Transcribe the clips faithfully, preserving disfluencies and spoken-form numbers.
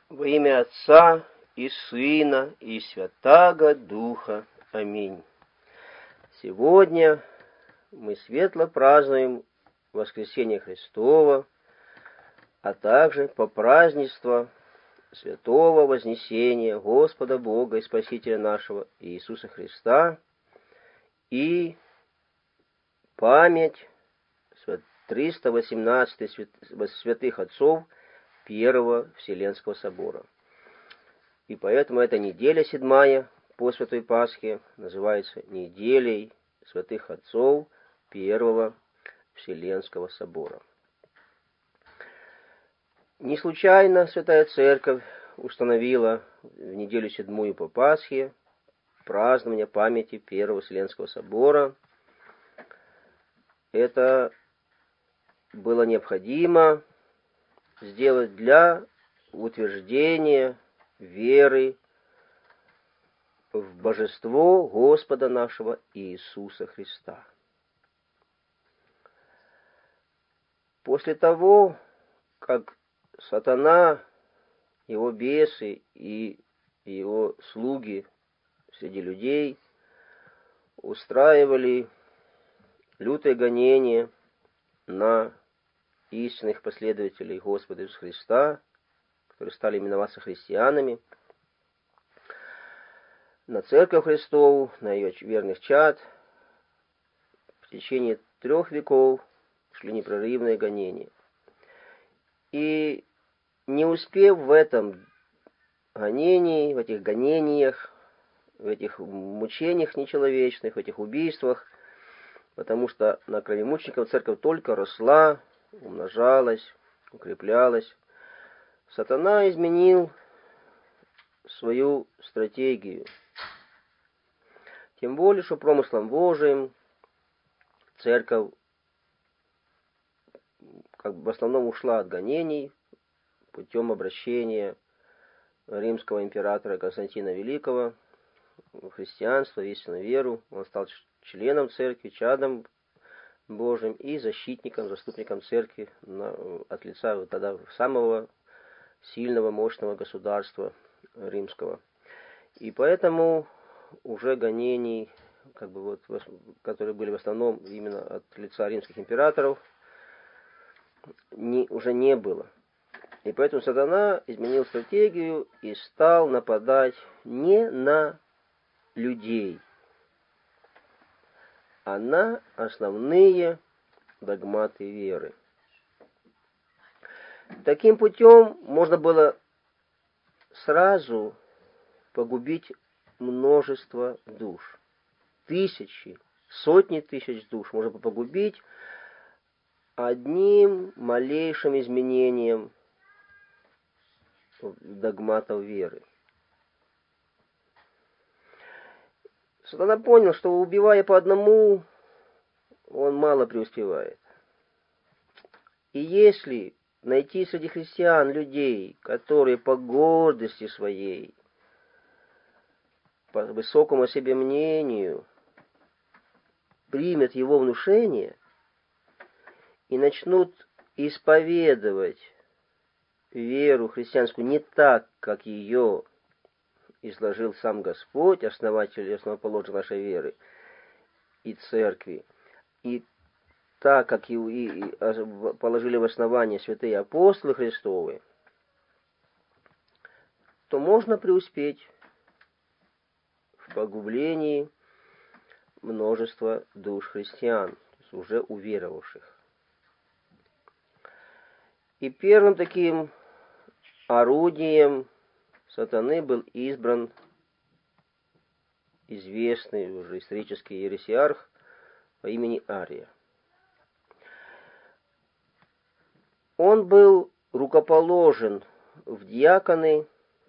Во имя Отца и Сына и Святаго Духа. Аминь. Сегодня мы светло празднуем Воскресение Христово, а также по празднеству Святого Вознесения Господа Бога и Спасителя нашего Иисуса Христа и память триста восемнадцати святых отцов Первого Вселенского собора. И поэтому эта неделя седьмая по Святой Пасхе называется неделей святых отцов Первого Вселенского собора. Не случайно Святая Церковь установила в неделю седьмую по Пасхе празднование памяти Первого Вселенского собора. Это было необходимо сделать для утверждения веры в божество Господа нашего Иисуса Христа. После того, как сатана, его бесы и его слуги среди людей устраивали лютое гонение на истинных последователей Господа Иисуса Христа, которые стали именоваться христианами, на Церковь Христову, на ее верных чад, в течение трех веков шли непрерывные гонения. И не успев в этом гонении, в этих гонениях, в этих мучениях нечеловечных, в этих убийствах, потому что на крови мучеников Церковь только росла, умножалась, укреплялась, сатана изменил свою стратегию. Тем более, что промыслом Божиим Церковь как бы в основном ушла от гонений путем обращения римского императора Константина Великого в христианство, в истинную веру. Он стал членом Церкви, чадом Божьим и защитником, заступником Церкви на, от лица тогда самого сильного, мощного государства римского. И поэтому уже гонений, как бы вот, которые были в основном именно от лица римских императоров, не, уже не было. И поэтому сатана изменил стратегию и стал нападать не на людей, а на основные догматы веры. Таким путем можно было сразу погубить множество душ. Тысячи, сотни тысяч душ можно было погубить одним малейшим изменением догматов веры. Сатана понял, что убивая по одному, он мало преуспевает. И если найти среди христиан людей, которые по гордости своей, по высокому о себе мнению, примут его внушение и начнут исповедовать веру христианскую не так, как ее изложил сам Господь, основатель и основоположник нашей веры и церкви, и так, как и, и, и положили в основание святые апостолы Христовы, то можно преуспеть в погублении множества душ христиан, то есть уже уверовавших. И первым таким орудием сатаны был избран известный уже исторический ересиарх по имени Ария. Он был рукоположен в диаконы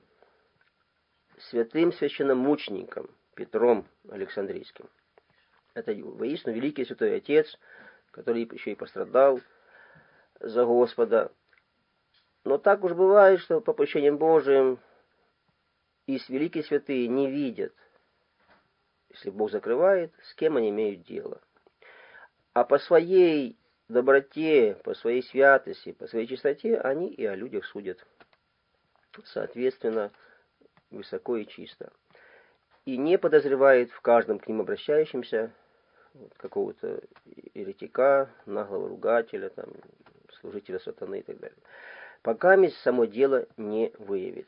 святым священномучеником Петром Александрийским. Это воистину великий святой отец, который еще и пострадал за Господа. Но так уж бывает, что по попущением Божиим и великие святые не видят, если Бог закрывает, с кем они имеют дело. А по своей доброте, по своей святости, по своей чистоте они и о людях судят. соответственно, высоко и чисто. И не подозревает в каждом к ним обращающемся вот, какого-то еретика, наглого ругателя, там, служителя сатаны и так далее. Пока само дело не выявит.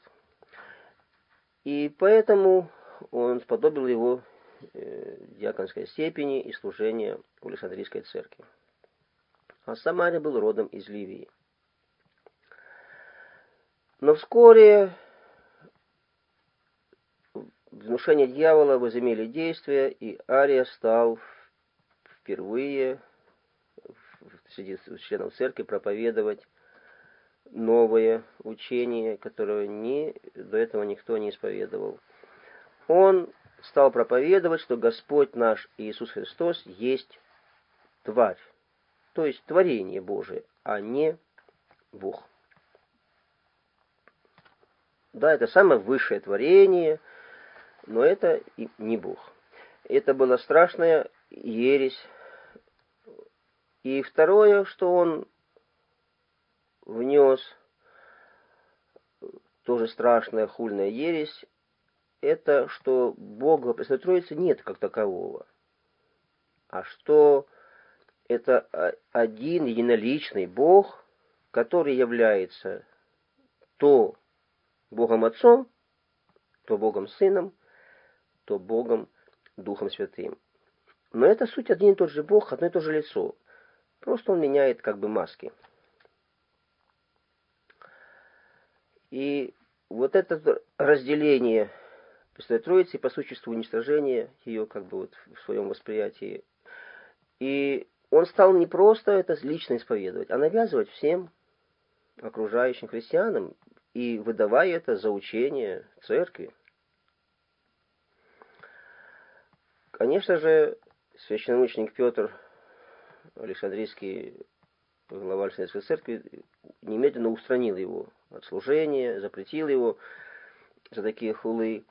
И поэтому он сподобил его э, диаконской степени и служения в Александрийской церкви. А сам Арий был родом из Ливии. Но вскоре внушения дьявола возымели действие, и Ария стал впервые среди членов церкви проповедовать новое учение, которое ни, до этого никто не исповедовал. Он стал проповедовать, что Господь наш Иисус Христос есть тварь, то есть творение Божие, а не Бог. Да, это самое высшее творение, но это и не Бог. Это была страшная ересь. И второе, что он внес, тоже страшная хульная ересь, это что Бога Пресвятой Троицы нет как такового, а что это один единоличный Бог, который является то Богом Отцом, то Богом Сыном, то Богом Духом Святым. Но это суть один и тот же Бог, одно и то же лицо. Просто он меняет как бы маски. И вот это разделение Пресвятой Троицы по существу уничтожения ее как бы вот в своем восприятии. И он стал не просто это лично исповедовать, а навязывать всем окружающим христианам и выдавая это за учение церкви. Конечно же, священномученик Петр, Александрийский глава Александрийской церкви, немедленно устранил его от служения, запретил его за такие хулы.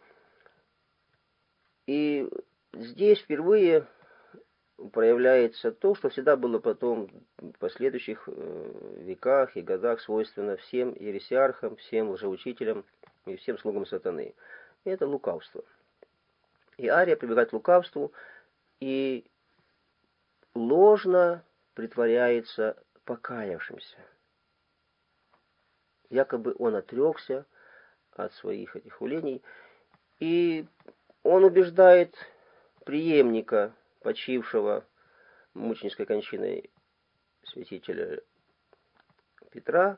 И здесь впервые проявляется то, что всегда было потом в последующих веках и годах свойственно всем ересиархам, всем лжеучителям и всем слугам сатаны. И это лукавство. И Ария прибегает к лукавству и ложно притворяется покаявшимся. Якобы он отрекся от своих этих хулений, и он убеждает преемника, почившего мученической кончиной святителя Петра,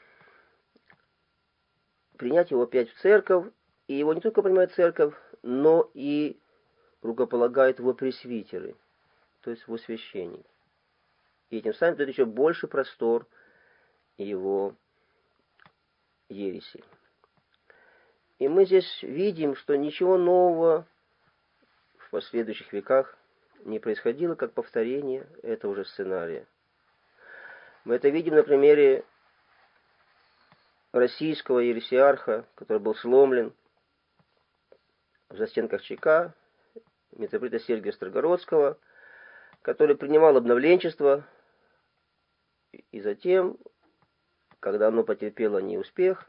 принять его опять в церковь, и его не только принимает церковь, но и рукополагает его пресвитеры, то есть его священник. И этим самым дает еще больше простор его ереси. И мы здесь видим, что ничего нового в последующих веках не происходило, как повторение этого же сценария. Мы это видим на примере российского ересиарха, который был сломлен в застенках ЧК, митрополита Сергия Строгородского, который принимал обновленчество, и затем, когда оно потерпело неуспех,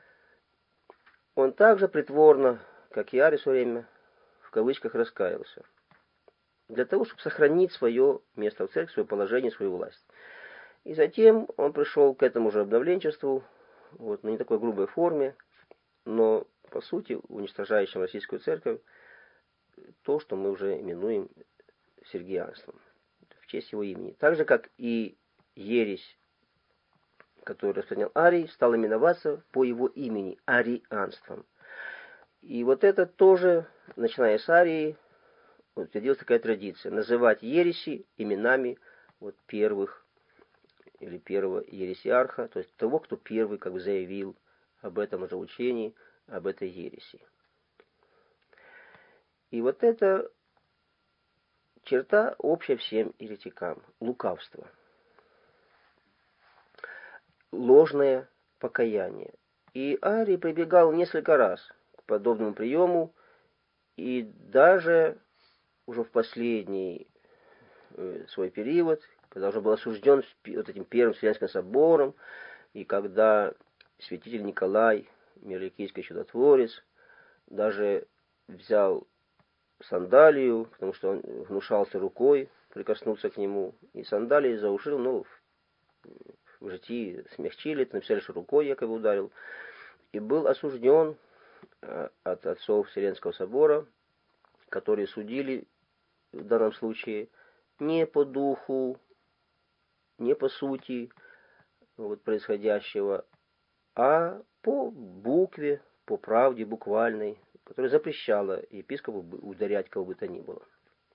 он также притворно, как и Арий в свое время, в кавычках раскаялся, для того, чтобы сохранить свое место в церкви, свое положение, свою власть. И затем он пришел к этому же обновленчеству, вот, на не такой грубой форме, но, по сути, уничтожающим российскую церковь, то, что мы уже именуем сергианством, в честь его имени. Так же, как и ересь, которую распространял Арий, стала именоваться по его имени, арианством. И вот это тоже, начиная с Арии, утвердилась такая традиция, называть ереси именами вот первых, или первого ересиарха, то есть того, кто первый как бы заявил об этом же учении, об этой ереси. И вот это черта общая всем еретикам, лукавство, ложное покаяние. И Арий прибегал несколько раз к подобному приему, и даже уже в последний э, свой период, когда уже был осужден вот этим первым Вселенским собором, и когда святитель Николай миликийский чудотворец, даже взял сандалию, потому что он гнушался рукой прикоснуться к нему, и сандалии заушил, ну, в житии смягчили, написали, что рукой якобы ударил, и был осужден от отцов Вселенского собора, которые судили в данном случае не по духу, не по сути вот, происходящего, а по букве, по правде буквальной, которая запрещала епископу ударять кого бы то ни было.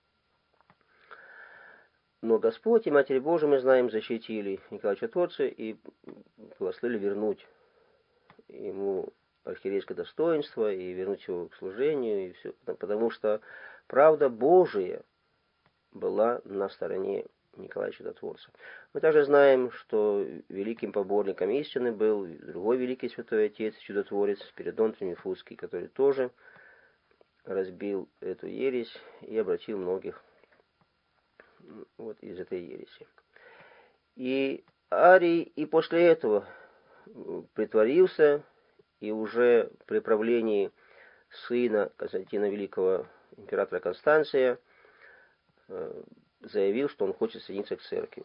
Но Господь и Матерь Божия, мы знаем, защитили Николая Чудотворца и благословили вернуть ему архиерейское достоинство и вернуть его к служению, и все, потому что правда Божия была на стороне Николая Чудотворца. Мы также знаем, что великим поборником истины был другой великий святой отец, чудотворец Спиридон Тримифузский, который тоже разбил эту ересь и обратил многих вот из этой ереси. И Арий и после этого притворился, и уже при правлении сына Константина Великого, императора Констанция, заявил, что он хочет соединиться к церкви.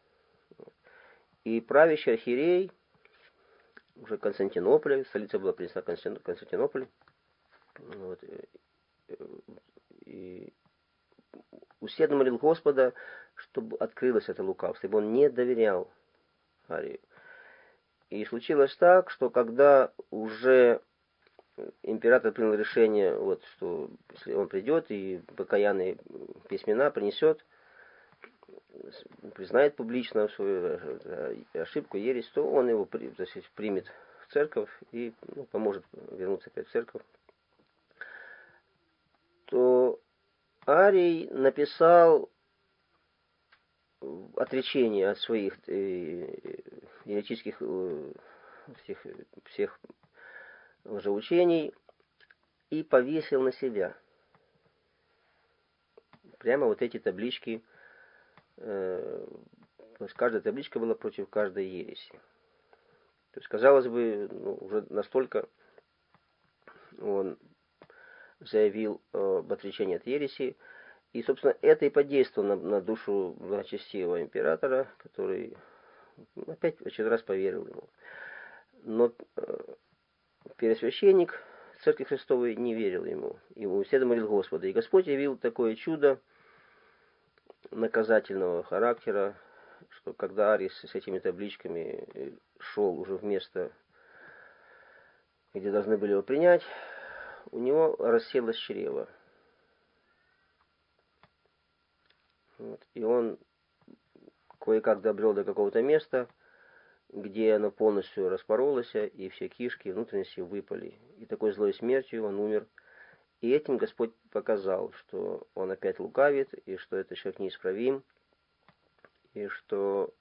И правящий архиерей уже Константинополя, столица была принесена Константинополь, вот, и усердно молил Господа, чтобы открылось это лукавство, ибо он не доверял Арию. И случилось так, что когда уже император принял решение, вот, что если он придет и покаянные письмена принесет, признает публично свою ошибку, ересь, то он его значит, примет в церковь и ну, поможет вернуться опять в церковь, то Арий написал отречение от своих еретических всех, всех лжеучений и повесил на себя. Прямо вот эти таблички, э, то есть каждая табличка была против каждой ереси. То есть, казалось бы, ну, уже настолько он заявил об отречении от ереси, и, собственно, это и подействовало на, на душу благочестивого императора, который опять в очередной раз поверил ему. Но э, первосвященник Церкви Христовой не верил ему. Ему усердно молил Господа. И Господь явил такое чудо наказательного характера, что когда Арий с этими табличками шел уже в место, где должны были его принять, у него расселось чрево. Вот. И он кое-как добрел до какого-то места, где оно полностью распоролось, и все кишки и внутренности выпали. И такой злой смертью он умер. И этим Господь показал, что он опять лукавит, и что этот человек неисправим, и что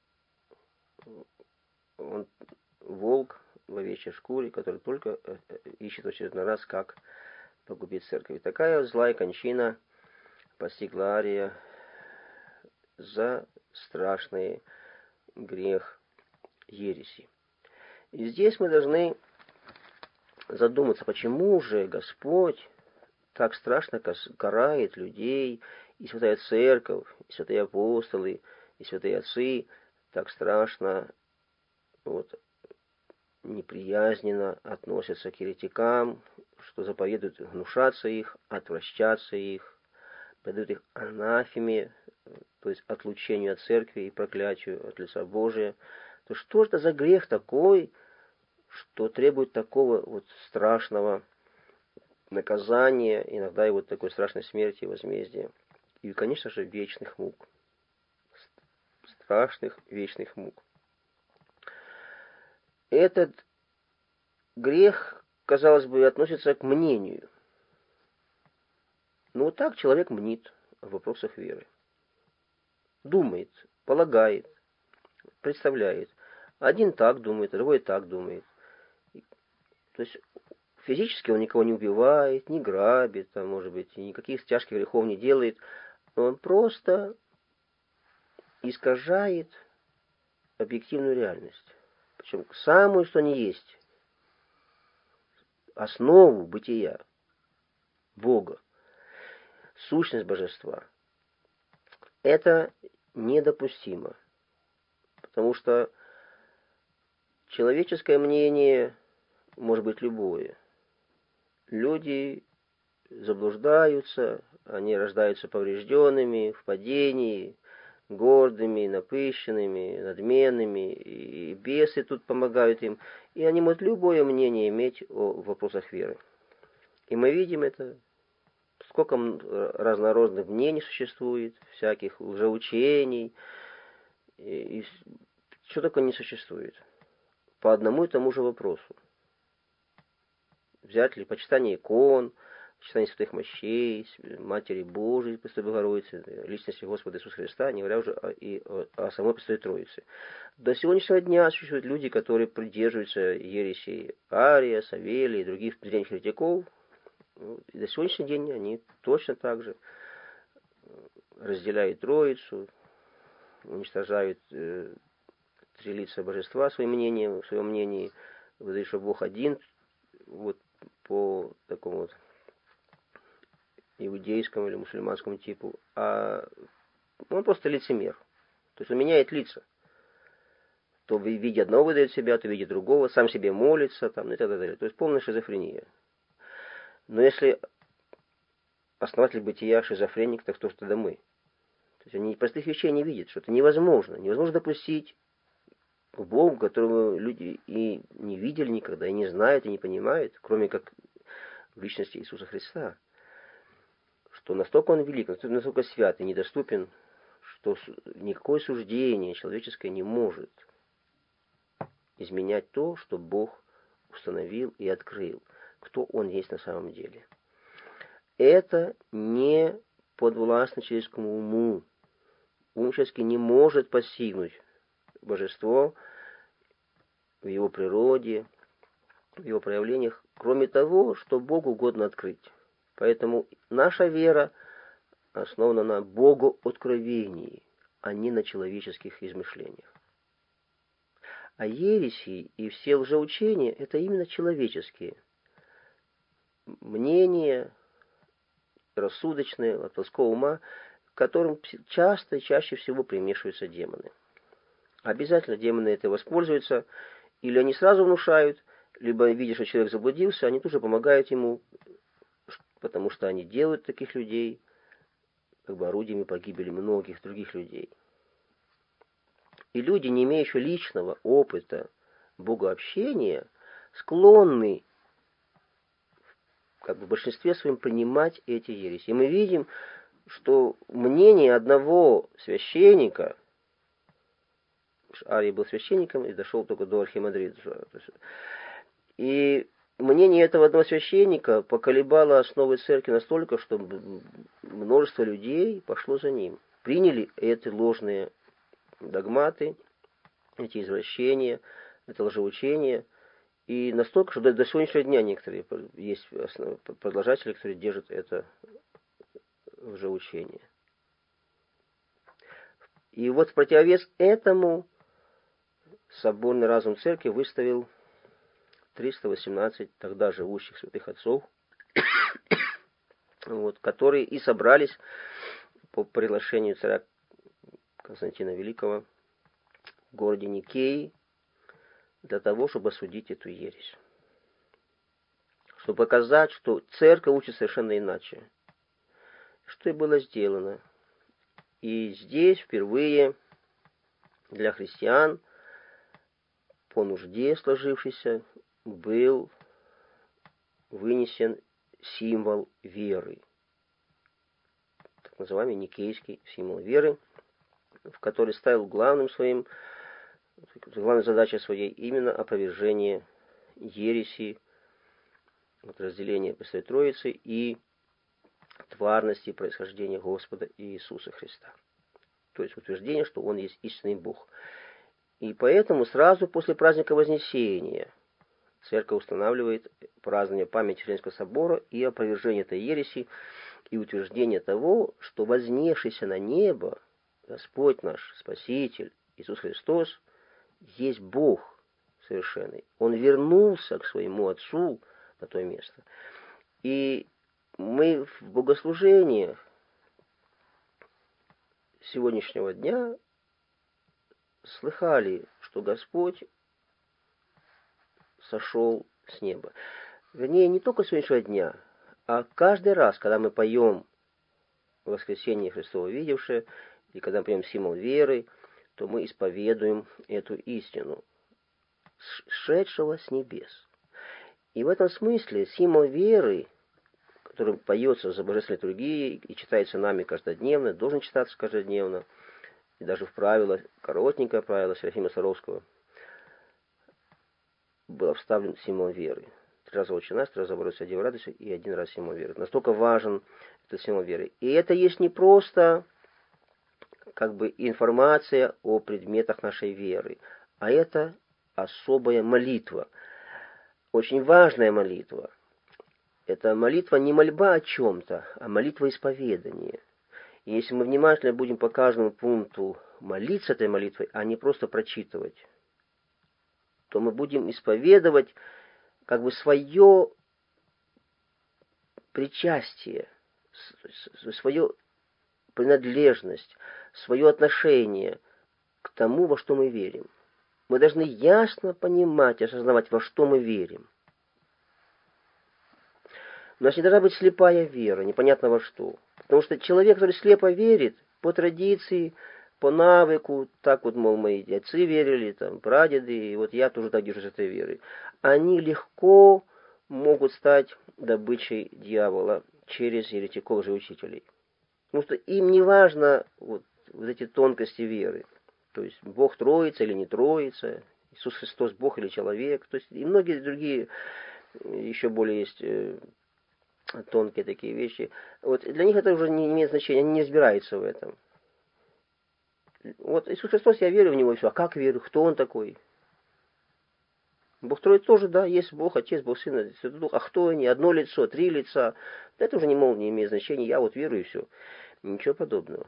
он волк в овечьей шкуре, который только ищет в очередной раз, как погубить церковь. И такая злая кончина постигла Ария за страшный грех ереси. И здесь мы должны задуматься, почему же Господь так страшно карает людей, и Святая Церковь, и святые апостолы, и святые отцы так страшно, вот, неприязненно относятся к еретикам, что заповедуют гнушаться их, отвращаться их, предают их анафеме, то есть отлучению от церкви и проклятию от лица Божия. То что же это за грех такой, что требует такого вот страшного наказания, иногда и вот такой страшной смерти и возмездия. И, конечно же, вечных мук. Страшных вечных мук. Этот грех, казалось бы, относится к мнению. Но вот так человек мнит в вопросах веры. Думает, полагает, представляет. Один так думает, другой так думает. То есть физически он никого не убивает, не грабит, там, может быть, и никаких тяжких грехов не делает. Но он просто искажает объективную реальность. Причем самую, что ни есть. основу бытия Бога, сущность божества, это недопустимо. Потому что человеческое мнение может быть любое. Люди заблуждаются, они рождаются поврежденными, в падении, гордыми, напыщенными, надменными, и бесы тут помогают им. И они могут любое мнение иметь о вопросах веры. И мы видим это, сколько разнородных мнений существует, всяких лжеучений, и, и что такое не существует. По одному и тому же вопросу. Взять ли почитание икон, почитание святых мощей, Матери Божией, Пресвятой Богородицы, личности Господа Иисуса Христа, не говоря уже о, и о, о самой Пресвятой Троице. До сегодняшнего дня существуют люди, которые придерживаются ересей Ария, Савелия и других древних еретиков. И до сегодняшнего дня они точно так же разделяют Троицу, уничтожают э, три лица божества своим мнением, в своем мнении, выдают, что Бог один, вот по такому вот иудейскому или мусульманскому типу, а он просто лицемер. То есть он меняет лица. То в виде одного выдает себя, то в виде другого, сам себе молится, там, и так далее. То есть полная шизофрения. Но если основатель бытия шизофреник, так кто же тогда мы? То есть они простых вещей не видят, что это невозможно. Невозможно допустить к Богу, которого люди и не видели никогда, и не знают, и не понимают, кроме как в личности Иисуса Христа. Что настолько Он велик, настолько свят и недоступен, что никакое суждение человеческое не может изменять то, что Бог установил и открыл, кто Он есть на самом деле. Это не подвластно человеческому уму. Ум человеческий не может постигнуть божество в его природе, в его проявлениях, кроме того, что Богу угодно открыть. Поэтому наша вера основана на богооткровении, а не на человеческих измышлениях. А ереси и все лжеучения – это именно человеческие мнения, рассудочные, от плоского ума, к которым часто и чаще всего примешиваются демоны. Обязательно демоны это воспользуются, или они сразу внушают, либо, видя, что человек заблудился, они тоже помогают ему, потому что они делают таких людей как бы орудиями погибели многих других людей. И люди, не имеющие личного опыта богообщения, склонны как бы в большинстве своем принимать эти ереси. И мы видим, что мнение одного священника, Арий был священником и дошел только до архимандрита, и мнение этого одного священника поколебало основы церкви настолько, что множество людей пошло за ним. Приняли эти ложные догматы, эти извращения, это лжеучение. И настолько, что до, до сегодняшнего дня некоторые есть продолжатели, которые держат это лжеучение. И вот в противовес этому соборный разум церкви выставил триста восемнадцать тогда живущих святых отцов, вот, которые и собрались по приглашению царя Константина Великого в городе Никеи для того, чтобы осудить эту ересь. Чтобы показать, что церковь учит совершенно иначе. Что и было сделано. И здесь впервые для христиан по нужде сложившейся был вынесен символ веры. Так называемый никейский символ веры, в который ставил главным своим, главной задачей своей именно опровержение ереси, вот, разделения Пресвятой Троицы и тварности происхождения Господа Иисуса Христа. То есть утверждение, что Он есть истинный Бог. И поэтому сразу после праздника Вознесения Церковь устанавливает празднование памяти Вселенского собора и опровержение этой ереси, и утверждение того, что вознесшийся на небо Господь наш, Спаситель, Иисус Христос, есть Бог совершенный. Он вернулся к своему Отцу на то место. И мы в богослужениях сегодняшнего дня слыхали, что Господь сошел с неба. Вернее, не только сегодняшнего дня, а каждый раз, когда мы поем «Воскресение Христово видевшее», и когда мы поем символ веры, то мы исповедуем эту истину, сшедшего с небес. И в этом смысле символ веры, который поется за божественной литургией и читается нами каждодневно, должен читаться каждодневно, и даже в правило, коротенькое правило Серафима Саровского, был вставлен символ веры. Три раза «Отче наш», три раза «Богородица, Дева, радуйся» и один раз символ веры. Настолько важен этот символ веры. И это есть не просто как бы информация о предметах нашей веры, а это особая молитва. Очень важная молитва. Это молитва не мольба о чем-то, а молитва исповедания. И если мы внимательно будем по каждому пункту молиться этой молитвой, а не просто прочитывать, то мы будем исповедовать как бы свое причастие, свою принадлежность, свое отношение к тому, во что мы верим. Мы должны ясно понимать и осознавать, во что мы верим. У нас не должна быть слепая вера, непонятно во что. Потому что человек, который слепо верит, по традиции, по навыку, так вот, мол, мои отцы верили, там, прадеды, и вот я тоже так держусь этой верой, они легко могут стать добычей дьявола через еретиков же учителей. Потому что им не важно вот, вот эти тонкости веры. То есть Бог троица или не троица, Иисус Христос Бог или человек. То есть и многие другие еще более есть э, тонкие такие вещи. Вот для них это уже не имеет значения, они не разбираются в этом. Вот Иисус Христос, я верю в Него, и все. А как верю? Кто Он такой? Бог Троица тоже, да, есть Бог Отец, Бог Сын, Святой Дух. А кто они? Одно лицо, три лица. Это уже не, мол, не имеет значения. Я вот верую и все. Ничего подобного.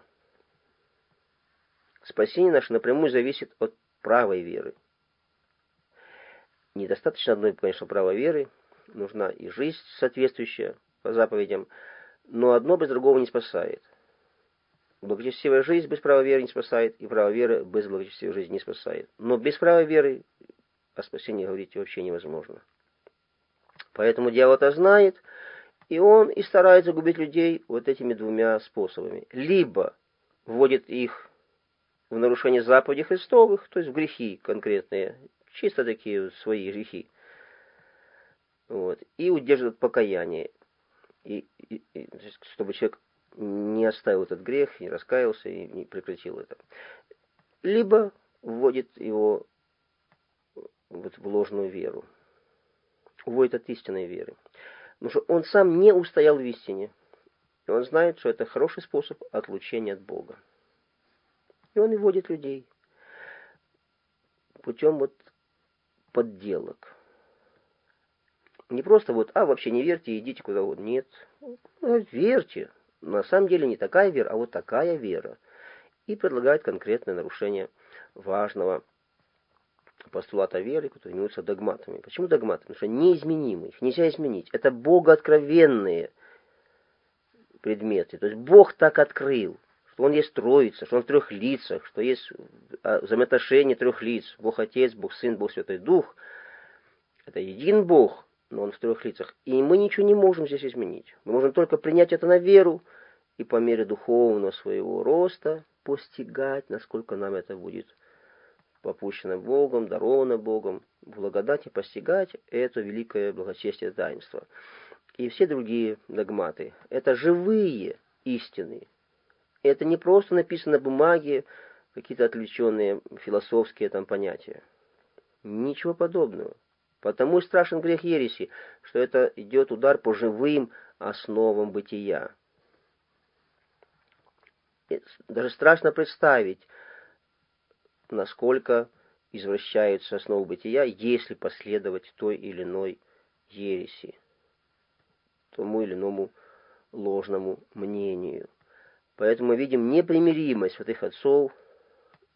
Спасение наше напрямую зависит от правой веры. Недостаточно одной, конечно, правой веры. Нужна и жизнь соответствующая по заповедям. Но одно без другого не спасает. Благочестивая жизнь без правой веры не спасает, и правая вера без благочестивой жизни не спасает. Но без правой веры о спасении говорить вообще невозможно. Поэтому дьявол это знает, и он и старается губить людей вот этими двумя способами. Либо вводит их в нарушение заповедей Христовых, то есть в грехи конкретные, чисто такие свои грехи, вот, и удерживает покаяние, и, и, и, чтобы человек не оставил этот грех, не раскаялся и не прекратил это. Либо вводит его вот в ложную веру, уводит от истинной веры. Потому что он сам не устоял в истине, и он знает, что это хороший способ отлучения от Бога. И он и вводит людей путем вот подделок. Не просто вот, а вообще не верьте, идите куда угодно. Нет, верьте. На самом деле не такая вера, а вот такая вера. И предлагает конкретное нарушение важного постулата веры, который именуется догматами. Почему догматы? Потому что неизменимы, их нельзя изменить. Это богооткровенные предметы. То есть Бог так открыл, что Он есть Троица, что Он в трех лицах, что есть взаимоотношения трех лиц. Бог Отец, Бог Сын, Бог Святой Дух. Это един Бог, но Он в трех лицах. И мы ничего не можем здесь изменить. Мы можем только принять это на веру и по мере духовного своего роста постигать, насколько нам это будет попущено Богом, даровано Богом, в благодати постигать это великое благочестие таинства. И все другие догматы – это живые истины. Это не просто написано на бумаге, какие-то отвлеченные философские там понятия. Ничего подобного. Потому и страшен грех ереси, что это идет удар по живым основам бытия. И даже страшно представить, насколько извращаются основы бытия, если последовать той или иной ереси, тому или иному ложному мнению. Поэтому мы видим непримиримость святых отцов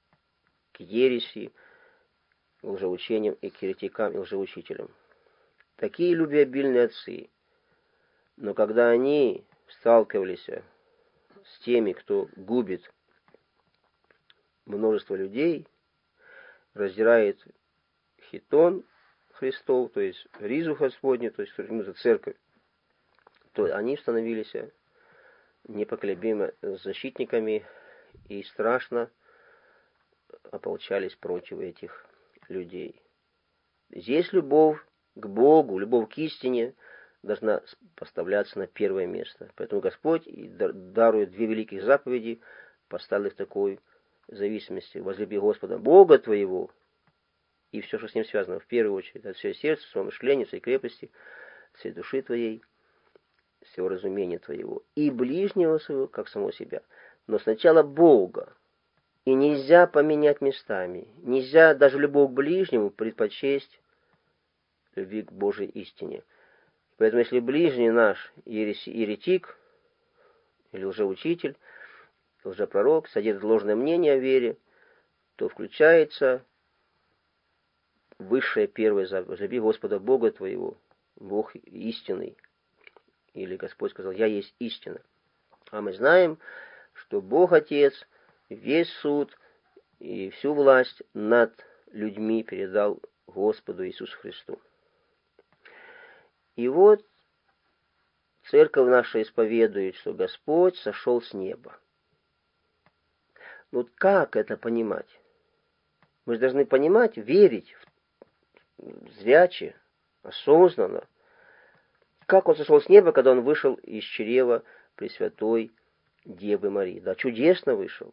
к ереси, к лжеучениям и к еретикам и лжеучителям. такие любвеобильные отцы. Но когда они сталкивались с теми, кто губит множество людей, раздирает хитон Христов, то есть ризу Господню, то есть церковь, то они становились непоколебимо защитниками и страшно ополчались против этих людей. Здесь любовь к Богу, любовь к истине должна поставляться на первое место. Поэтому Господь, дарует две великих заповеди, поставил их в такой зависимости. Возлюби Господа Бога твоего, и все, что с ним связано, в первую очередь, от всего сердца, своего мышления, всей крепости, всей души твоей, всего разумения твоего, и ближнего своего, как самого себя. Но сначала Бога. И нельзя поменять местами. Нельзя даже любовь к ближнему предпочесть любви к Божьей истине. Поэтому если ближний наш еретик, или лжеучитель, лжепророк, содержит ложное мнение о вере, то включается высшая первая заповедь: возлюби Господа Бога твоего, Бог истинный. Или Господь сказал: я есть истина. А мы знаем, что Бог Отец весь суд и всю власть над людьми передал Господу Иисусу Христу. И вот церковь наша исповедует, что Господь сошел с неба. Ну как это понимать? Мы же должны понимать, верить зряче, осознанно. Как он сошел с неба, когда он вышел из чрева Пресвятой Девы Марии? Да, чудесно вышел.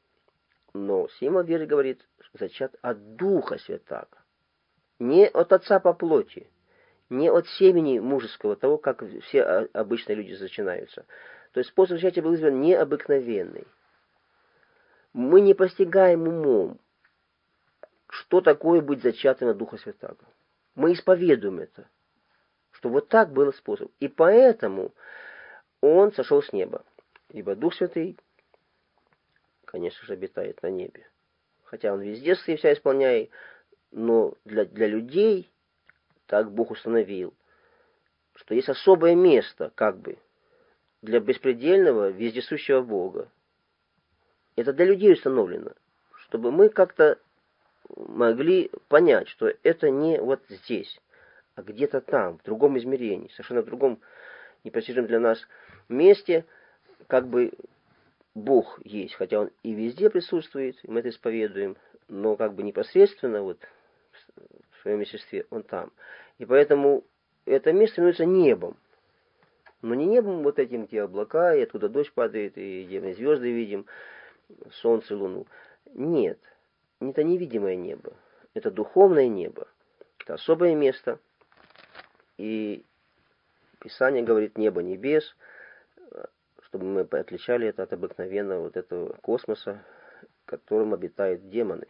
Но Сима веры говорит, зачат от Духа Святаго. Не от Отца по плоти, не от семени мужеского, того, как все обычные люди зачинаются. То есть способ зачатия был избран необыкновенный. Мы не постигаем умом, что такое быть зачатым от Духа Святаго. Мы исповедуем это, что вот так был способ. И поэтому он сошел с неба. Ибо Дух Святый, конечно же, обитает на небе. Хотя он везде свои вся исполняет, но для, для людей так Бог установил, что есть особое место, как бы, для беспредельного, вездесущего Бога. Это для людей установлено, чтобы мы как-то могли понять, что это не вот здесь, а где-то там, в другом измерении, совершенно в другом, непостижимом для нас месте, как бы Бог есть, хотя Он и везде присутствует, и мы это исповедуем, но как бы непосредственно вот в своем естестве Он там. И поэтому это место становится небом. Но не небом вот этим, где облака, и оттуда дождь падает, и где мы звезды видим, солнце, луну. Нет, это невидимое небо, это духовное небо, это особое место. И Писание говорит небо небес, чтобы мы отличали это от обыкновенного вот этого космоса, в котором обитают демоны.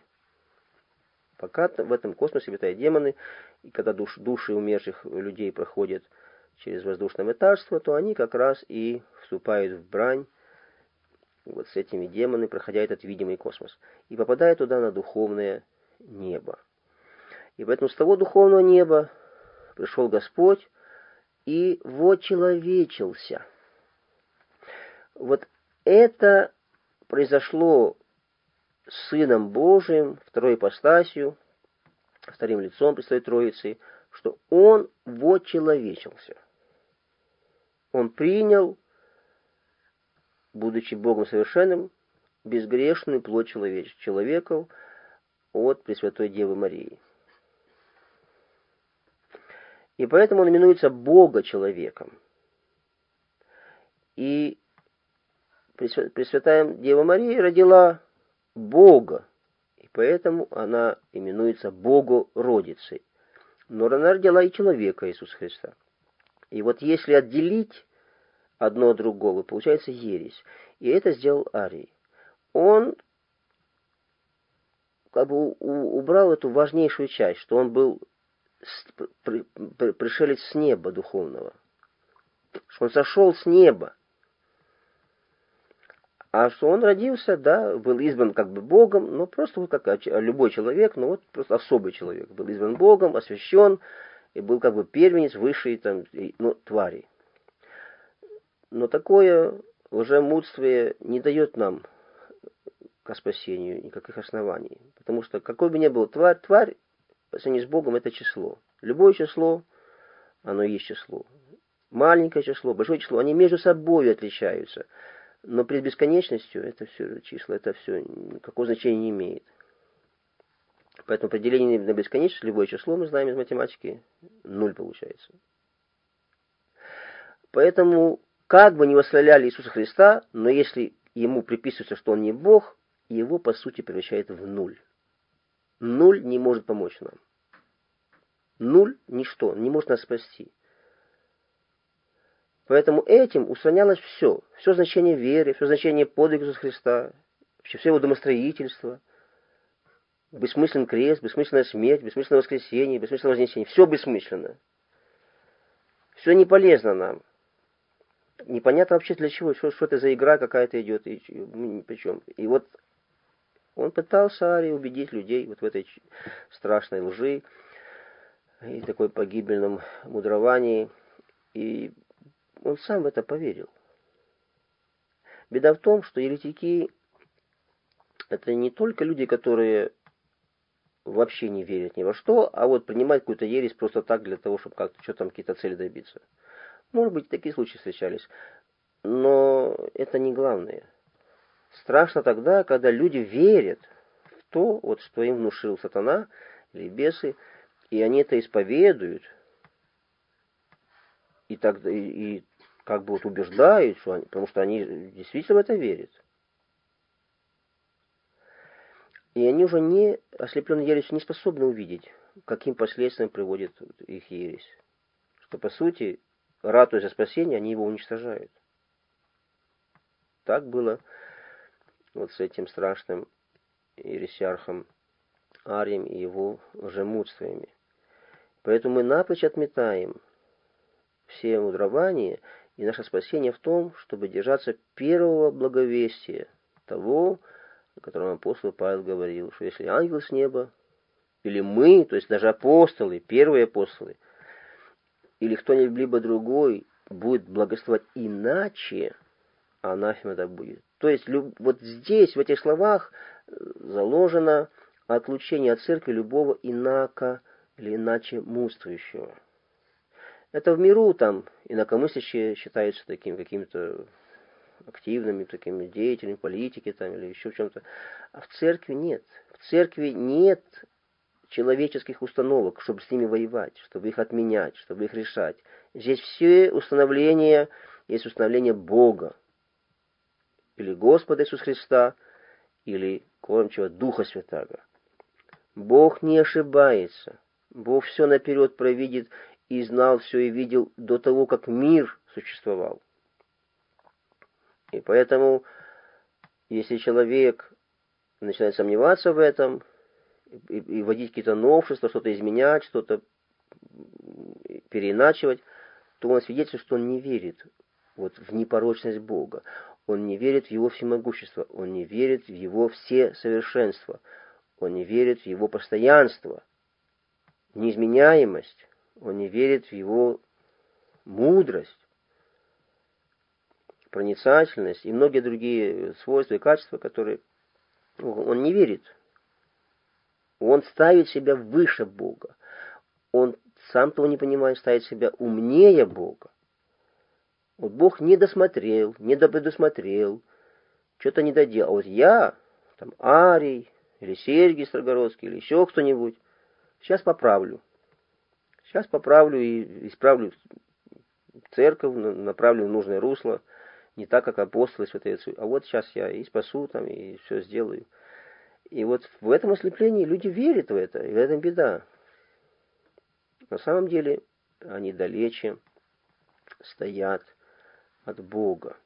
Пока в этом космосе обитают демоны, и когда душ, души умерших людей проходят через воздушное мытарство, то они как раз и вступают в брань вот с этими демонами, проходя этот видимый космос, и попадают туда на духовное небо. И поэтому с того духовного неба пришел Господь и вочеловечился. Вот это произошло с Сыном Божиим, второй ипостасью, вторым лицом Пресвятой Троицы, что Он вочеловечился. Он принял, будучи Богом совершенным, безгрешную плоть человеч- человеков от Пресвятой Девы Марии. И поэтому он именуется Бога-человеком. И Пресвятая Дева Мария родила Бога, и поэтому она именуется Богородицей. Но она родила и человека Иисуса Христа. И вот если отделить одно от другого, получается ересь. И это сделал Арий. Он как бы убрал эту важнейшую часть, что он был пришелец с неба духовного, что он сошел с неба. А что он родился, да, был избран как бы Богом, но просто вот как любой человек, но вот просто особый человек. Был избран Богом, освящен, и был как бы первенец высшей там, ну, твари. Но такое лжемудствие не дает нам к спасению никаких оснований. Потому что какой бы ни был тварь, тварь по сравнению с Богом это число. Любое число, оно и есть число. Маленькое число, большое число, они между собой отличаются. Но перед бесконечностью это все числа, это все никакого значения не имеет. Поэтому определение на бесконечность, любое число, мы знаем из математики, нуль получается. Поэтому, как бы ни восхваляли Иисуса Христа, но если ему приписывается, что он не Бог, его, по сути, превращает в нуль. Нуль не может помочь нам. Нуль – ничто, не может нас спасти. Поэтому этим устранялось все. Все значение веры, все значение подвига Иисуса Христа, вообще все его домостроительство, бессмысленный крест, бессмысленная смерть, бессмысленное воскресение, бессмысленное вознесение. Все бессмысленно. Все не полезно нам. Непонятно вообще для чего, что, что это за игра какая-то идет, и, и, причем. И вот он пытался Арий убедить людей вот в этой страшной лжи и такой погибельном мудровании. И он сам в это поверил. Беда в том, что еретики — это не только люди, которые вообще не верят ни во что, а вот принимают какую-то ересь просто так для того, чтобы как-то что там какие-то цели добиться. Может быть, такие случаи встречались. Но это не главное. Страшно тогда, когда люди верят в то, вот, что им внушил сатана или бесы, и они это исповедуют, и, так, и, и как бы вот убеждают, что они, потому что они действительно в это верят. И они уже не, ослепленные ересью, не способны увидеть, каким последствиям приводит их ересь. Что, по сути, ратуя за спасение, они его уничтожают. Так было вот с этим страшным ересиархом Арием и его лжемудствиями. Поэтому мы напрочь отметаем все мудрования, и наше спасение в том, чтобы держаться первого благовестия, того, о котором апостол Павел говорил, что если ангел с неба, или мы, то есть даже апостолы, первые апостолы, или кто-нибудь другой будет благословать иначе, анафема да будет. То есть вот здесь, в этих словах, заложено отлучение от церкви любого инака или иначе мудствующего. Это в миру там инакомыслящие считаются такими какими-то активными, такими деятелями, политики там или еще в чем-то. А в церкви нет. В церкви нет человеческих установок, чтобы с ними воевать, чтобы их отменять, чтобы их решать. Здесь все установления есть установление Бога. Или Господа Иисуса Христа, или кормчего Духа Святаго. Бог не ошибается. Бог все наперед провидит и знал все и видел до того, как мир существовал. И поэтому, если человек начинает сомневаться в этом, и, и вводить какие-то новшества, что-то изменять, что-то переиначивать, то он свидетельствует, что он не верит вот, в непорочность Бога. Он не верит в Его всемогущество, он не верит в Его всесовершенство, он не верит в Его постоянство, в неизменяемость, он не верит в Его мудрость, проницательность и многие другие свойства и качества, которые он не верит. Он ставит себя выше Бога. Он, сам того не понимая, ставит себя умнее Бога. Вот Бог не досмотрел, не допредусмотрел, что-то не доделал. А вот я, там, Арий, или Сергий Строгородский, или еще кто-нибудь, сейчас поправлю. Сейчас поправлю и исправлю церковь, направлю в нужное русло, не так, как апостолы святые отцы. А вот сейчас я и спасу там, и все сделаю. И вот в этом ослеплении люди верят в это, и в этом беда. На самом деле они далече стоят от Бога.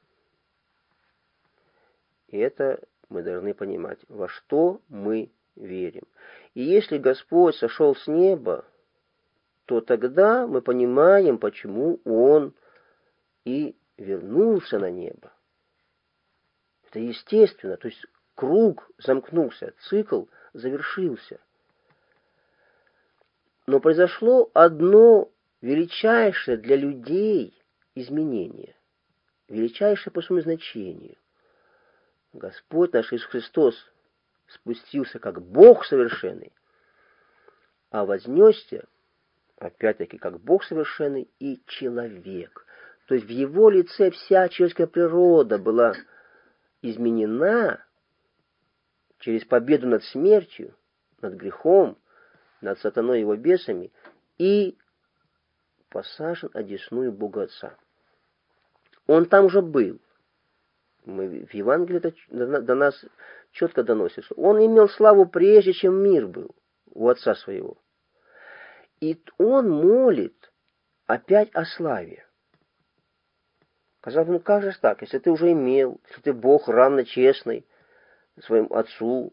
И это мы должны понимать, во что мы верим. И если Господь сошел с неба, то тогда мы понимаем, почему Он и вернулся на небо. Это естественно, то есть круг замкнулся, цикл завершился. Но произошло одно величайшее для людей изменение, величайшее по своему значению. Господь наш Иисус Христос спустился как Бог совершенный, а вознесся, опять-таки, как Бог совершенный и человек. То есть в Его лице вся человеческая природа была изменена через победу над смертью, над грехом, над сатаной и его бесами, и посажен одесную Бога Отца. Он там уже был. Мы, в Евангелии это до нас четко доносится. Он имел славу прежде, чем мир был у Отца Своего. И он молит опять о славе. Казалось бы, ну как же так, если ты уже имел, если ты Бог равно честный своему Отцу,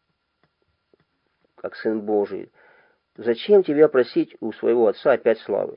как Сын Божий, зачем тебе просить у своего Отца опять славы?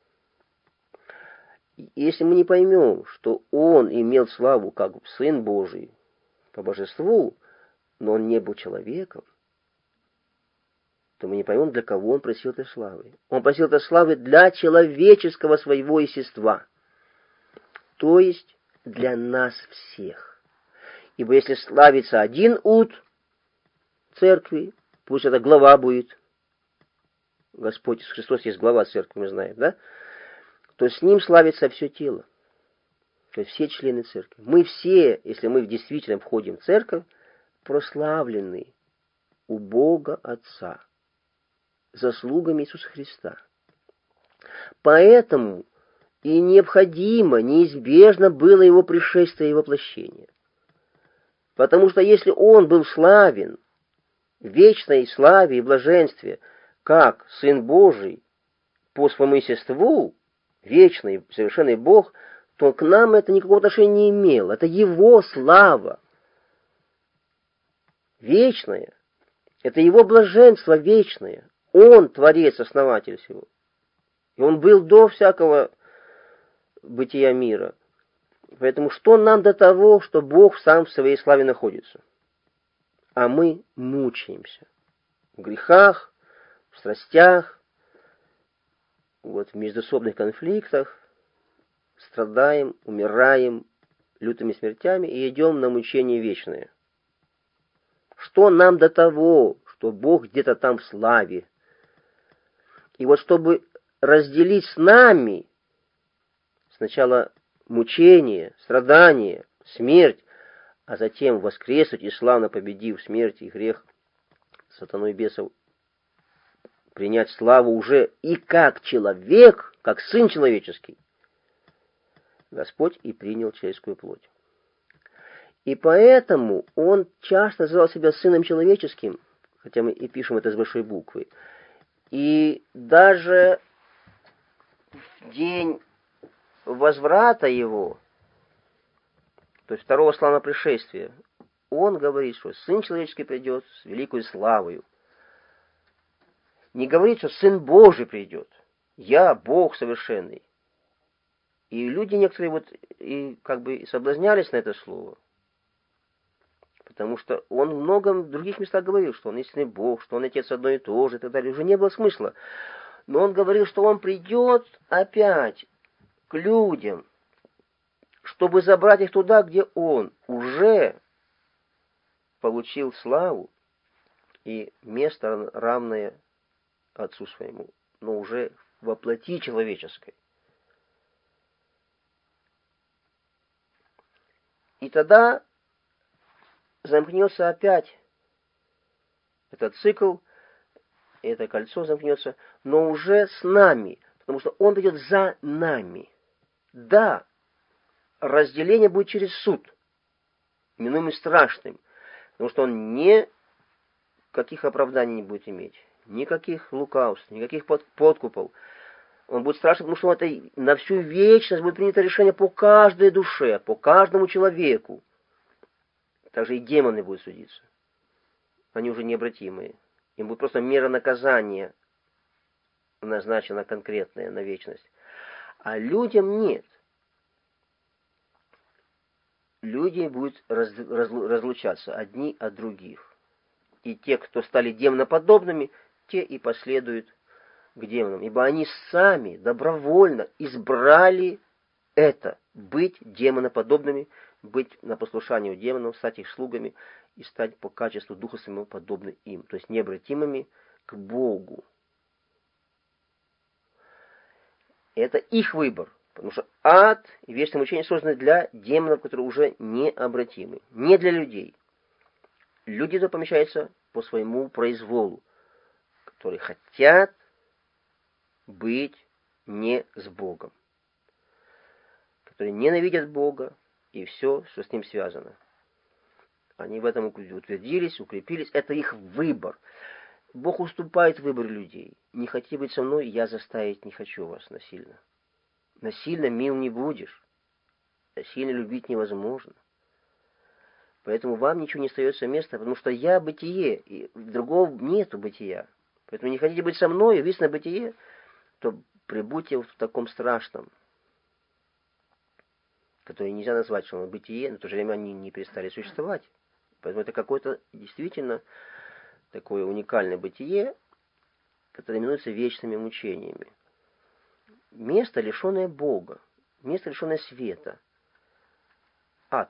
Если мы не поймем, что Он имел славу как Сын Божий по божеству, но Он не был человеком, то мы не поймем, для кого Он просил этой славы. Он просил этой славы для человеческого своего естества, то есть для нас всех. Ибо если славится один ут церкви, пусть это глава будет, Господь Иисус Христос есть глава церкви, мы знаем, да? То с ним славится все тело, то есть все члены церкви. Мы все, если мы действительно входим в церковь, прославлены у Бога Отца заслугами Иисуса Христа. Поэтому и необходимо, неизбежно было Его пришествие и воплощение. Потому что если Он был славен в вечной славе и блаженстве, как Сын Божий по своему естеству, вечный, совершенный Бог, то к нам это никакого отношения не имело. Это Его слава. Вечная. Это Его блаженство вечное. Он Творец, Основатель всего. И Он был до всякого бытия мира. Поэтому что нам до того, что Бог сам в своей славе находится? А мы мучаемся. В грехах, в страстях, вот, в междоусобных конфликтах, страдаем, умираем лютыми смертями и идем на мучение вечное. Что нам до того, что Бог где-то там в славе? И вот чтобы разделить с нами сначала мучение, страдание, смерть, а затем воскреснуть и славно победив смерть и грех, сатану и бесов, принять славу уже и как человек, как Сын человеческий, Господь и принял человеческую плоть. И поэтому Он часто называл себя Сыном человеческим, хотя мы и пишем это с большой буквы. И даже в день возврата Его, то есть второго славного пришествия, Он говорит, что Сын человеческий придет с великой славою. Не говорит, что Сын Божий придет. Я Бог совершенный. И люди некоторые вот и как бы соблазнялись на это слово. Потому что Он в многом других местах говорил, что Он истинный Бог, что Он Отец одно и то же, и так далее. Уже не было смысла. Но Он говорил, что Он придет опять к людям, чтобы забрать их туда, где Он уже получил славу и место равное Отцу Своему, но уже во плоти человеческой. И тогда замкнется опять этот цикл, это кольцо замкнется, но уже с нами, потому что Он придет за нами. Да, разделение будет через суд, именуемый страшным, потому что Он никаких оправданий не будет иметь. Никаких лукавств, никаких подкупов. Он будет страшен, потому что это на всю вечность будет принято решение по каждой душе, по каждому человеку. Также и демоны будут судиться. Они уже необратимые. Им будет просто мера наказания назначена конкретная на вечность. А людям нет. Люди будут раз, раз, разлучаться одни от других. И те, кто стали демоноподобными, те и последуют к демонам, ибо они сами добровольно избрали это, быть демоноподобными, быть на послушании у демонов, стать их слугами и стать по качеству Духа Своему подобны им, то есть необратимыми к Богу. Это их выбор, потому что ад и вечное мучение созданы для демонов, которые уже необратимы, не для людей. Люди-то помещаются по своему произволу, которые хотят быть не с Богом, которые ненавидят Бога и все, что с ним связано. Они в этом утвердились, укрепились. Это их выбор. Бог уступает в выборе людей. Не хотите быть со мной, я заставить не хочу вас насильно. Насильно мил не будешь. Насильно любить невозможно. Поэтому вам ничего не остается места, потому что я бытие, и другого нету бытия. Поэтому не хотите быть со мной, весь на бытие, то прибудьте в таком страшном, которое нельзя назвать, что оно бытие, но в то же время они не перестали существовать. Поэтому это какое-то действительно такое уникальное бытие, которое именуется вечными мучениями. Место, лишенное Бога, место, лишенное света. Ад.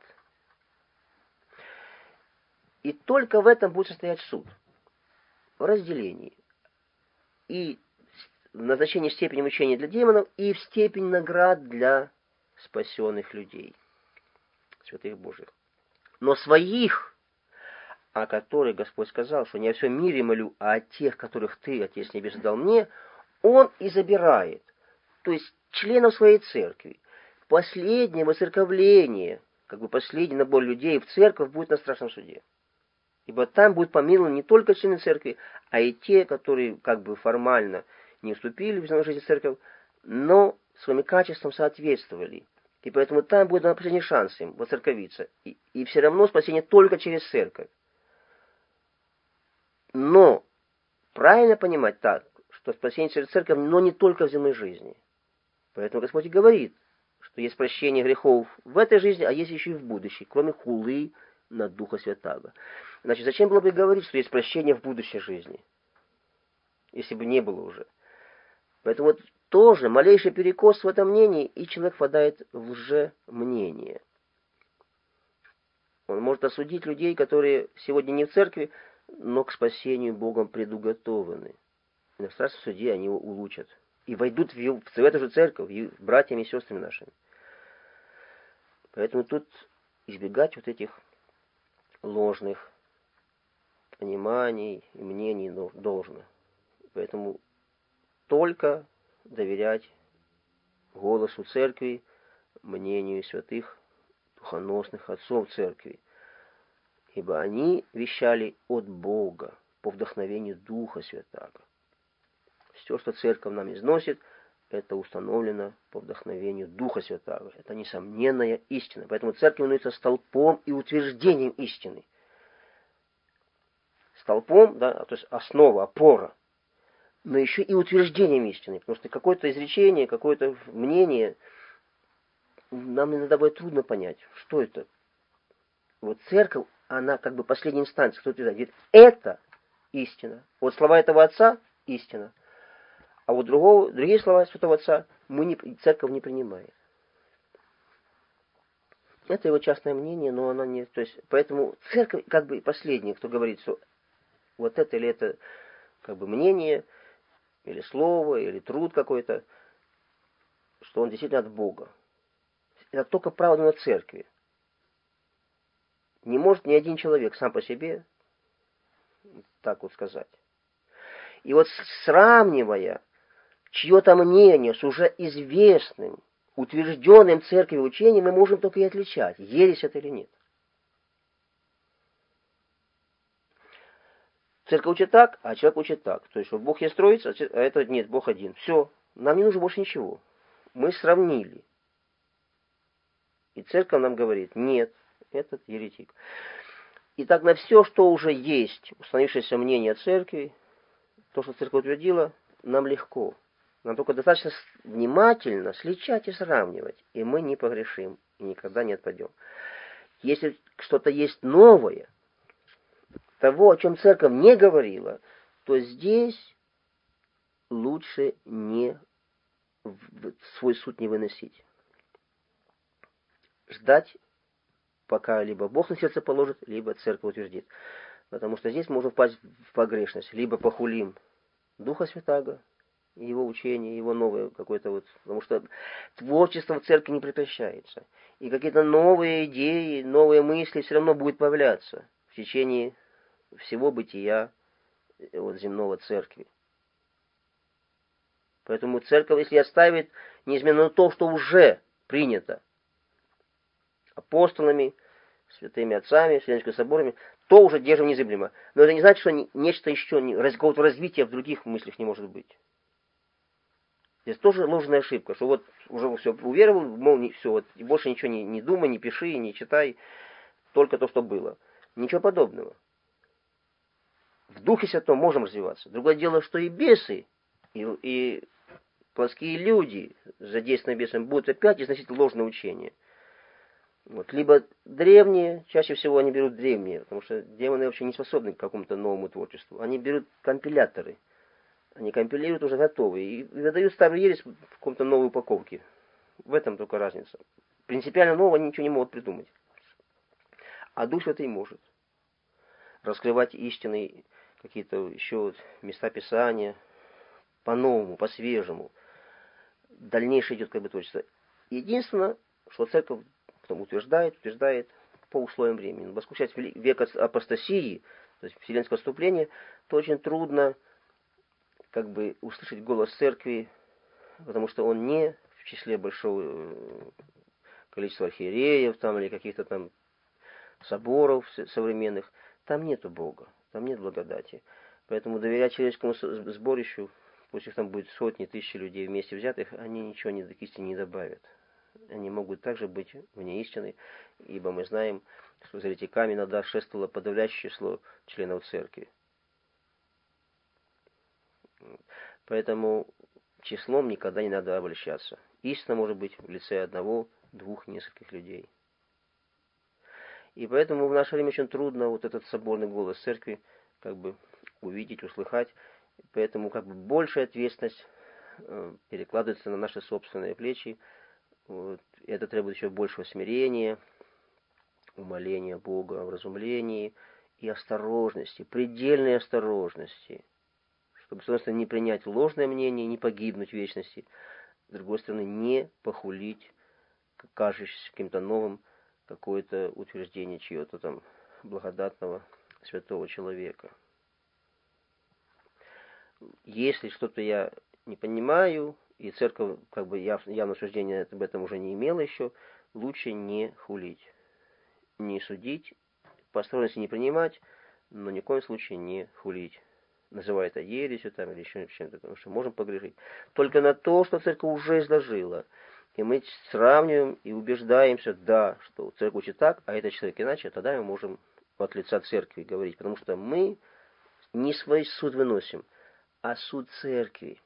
И только в этом будет состоять суд. В разделении. И в назначении степени мучения для демонов, и в степень наград для спасенных людей, святых Божьих. Но своих, о которых Господь сказал, что не о всем мире молю, а о тех, которых Ты, Отец Небесный, дал мне, Он и забирает. То есть членов своей церкви. Последнее воцерковление, как бы последний набор людей в церковь будет на страшном суде. Ибо там будут помилованы не только члены церкви, а и те, которые как бы формально не вступили в жизнь церковь, но своим качеством соответствовали. И поэтому там будет последний шанс им воцерковиться. И, и все равно спасение только через церковь. Но правильно понимать так, что спасение через церковь, но не только в земной жизни. Поэтому Господь и говорит, что есть прощение грехов в этой жизни, а есть еще и в будущей, кроме хулы на Духа Святаго. Значит, зачем было бы говорить, что есть прощение в будущей жизни, если бы не было уже? Поэтому вот тоже малейший перекос в этом мнении, и человек впадает в лжемнение. Он может осудить людей, которые сегодня не в церкви, но к спасению Богом предуготованы. И на страшном суде они его улучшат. И войдут в, в, в эту же церковь, и братьями и сестрами нашими. Поэтому тут избегать вот этих ложных пониманий и мнений должно. Поэтому только доверять голосу церкви, мнению святых духоносных отцов церкви. Ибо они вещали от Бога по вдохновению Духа Святаго. Все, что церковь нам износит, это установлено по вдохновению Духа Святаго. Это несомненная истина. Поэтому церковь становится столпом и утверждением истины. Столпом, да, то есть основа, опора, но еще и утверждением истины. Потому что какое-то изречение, какое-то мнение, нам иногда будет трудно понять, что это. Вот церковь, она как бы последняя инстанция, кто-то говорит, это истина. Вот слова этого отца – истина. А вот другого, другие слова святого отца мы не, церковь не принимает. Это его частное мнение, но оно не... То есть, поэтому церковь как бы последняя, кто говорит, что вот это или это как бы мнение, или слово, или труд какой-то, что он действительно от Бога. Это только право на церкви. Не может ни один человек сам по себе так вот сказать. И вот сравнивая чье-то мнение с уже известным, утвержденным церковью учением, мы можем только и отличать, ересь это или нет. Церковь учит так, а человек учит так. То есть, что Бог есть троица, а это нет, Бог один. Все, нам не нужно больше ничего. Мы сравнили. И церковь нам говорит, нет, этот еретик. Итак, на все, что уже есть, установившееся мнение церкви, то, что церковь утвердила, нам легко. Нам только достаточно внимательно сличать и сравнивать, и мы не погрешим, и никогда не отпадем. Если что-то есть новое, того, о чем церковь не говорила, то здесь лучше не в свой суд не выносить. Ждать, пока либо Бог на сердце положит, либо церковь утвердит. Потому что здесь можно впасть в погрешность. Либо похулим Духа Святаго, его учение, его новое какое-то вот... Потому что творчество в церкви не прекращается. И какие-то новые идеи, новые мысли все равно будут появляться в течение всего бытия вот, земного церкви. Поэтому церковь, если оставит неизменно то, что уже принято апостолами, святыми отцами, Вселенскими соборами, то уже держим незыблемо. Но это не значит, что нечто еще, какого-то развития в других мыслях не может быть. Здесь тоже ложная ошибка, что вот уже все уверовал, мол, не, все, вот, и больше ничего не, не думай, не пиши, не читай, только то, что было. Ничего подобного. В Духе Святом можем развиваться. Другое дело, что и бесы, и, и плотские люди, задействованные бесами, будут опять износить ложное учение. Вот. Либо древние, чаще всего они берут древние, потому что демоны вообще не способны к какому-то новому творчеству. Они берут компиляторы. Они компилируют уже готовые и выдают старую ересь в каком-то новой упаковке. В этом только разница. Принципиально нового они ничего не могут придумать. А Дух Святый может. Раскрывать истинные какие-то еще вот места Писания по-новому, по-свежему. Дальнейшее идет как бы творчество. Единственное, что церковь потом утверждает, утверждает по условиям времени. Поскольку сейчас век апостасии, то есть вселенского вступления, то очень трудно как бы услышать голос церкви, потому что он не в числе большого количества архиереев там, или каких-то там соборов современных. Там нету Бога, там нет благодати. Поэтому доверять человеческому сборищу, пусть их там будет сотни, тысячи людей вместе взятых, они ничего ни к истине не добавят. Они могут также быть вне истины, ибо мы знаем, что за еретиками иногда шествовало подавляющее число членов церкви. Поэтому числом никогда не надо обольщаться. Истина может быть в лице одного, двух, нескольких людей. И поэтому в наше время очень трудно вот этот соборный голос церкви как бы увидеть, услыхать. Поэтому как бы большая ответственность э, перекладывается на наши собственные плечи. Вот. Это требует еще большего смирения, умоления Бога, вразумлении и осторожности, предельной осторожности, чтобы, с одной стороны, не принять ложное мнение, не погибнуть в вечности, с другой стороны, не похулить, кажущимся каким-то новым, какое-то утверждение чьего-то там благодатного святого человека. Если что-то я не понимаю, и церковь как бы яв, явное суждение об этом уже не имела еще, лучше не хулить, не судить, по осторожности не принимать, но ни в коем случае не хулить. Называя это ересью там, или еще чем-то, потому что можем погрешить. Только на то, что церковь уже изложила. И мы сравниваем и убеждаемся, да, что церковь учит так, а этот человек иначе, тогда мы можем от лица церкви говорить, потому что мы не свой суд выносим, а суд церкви.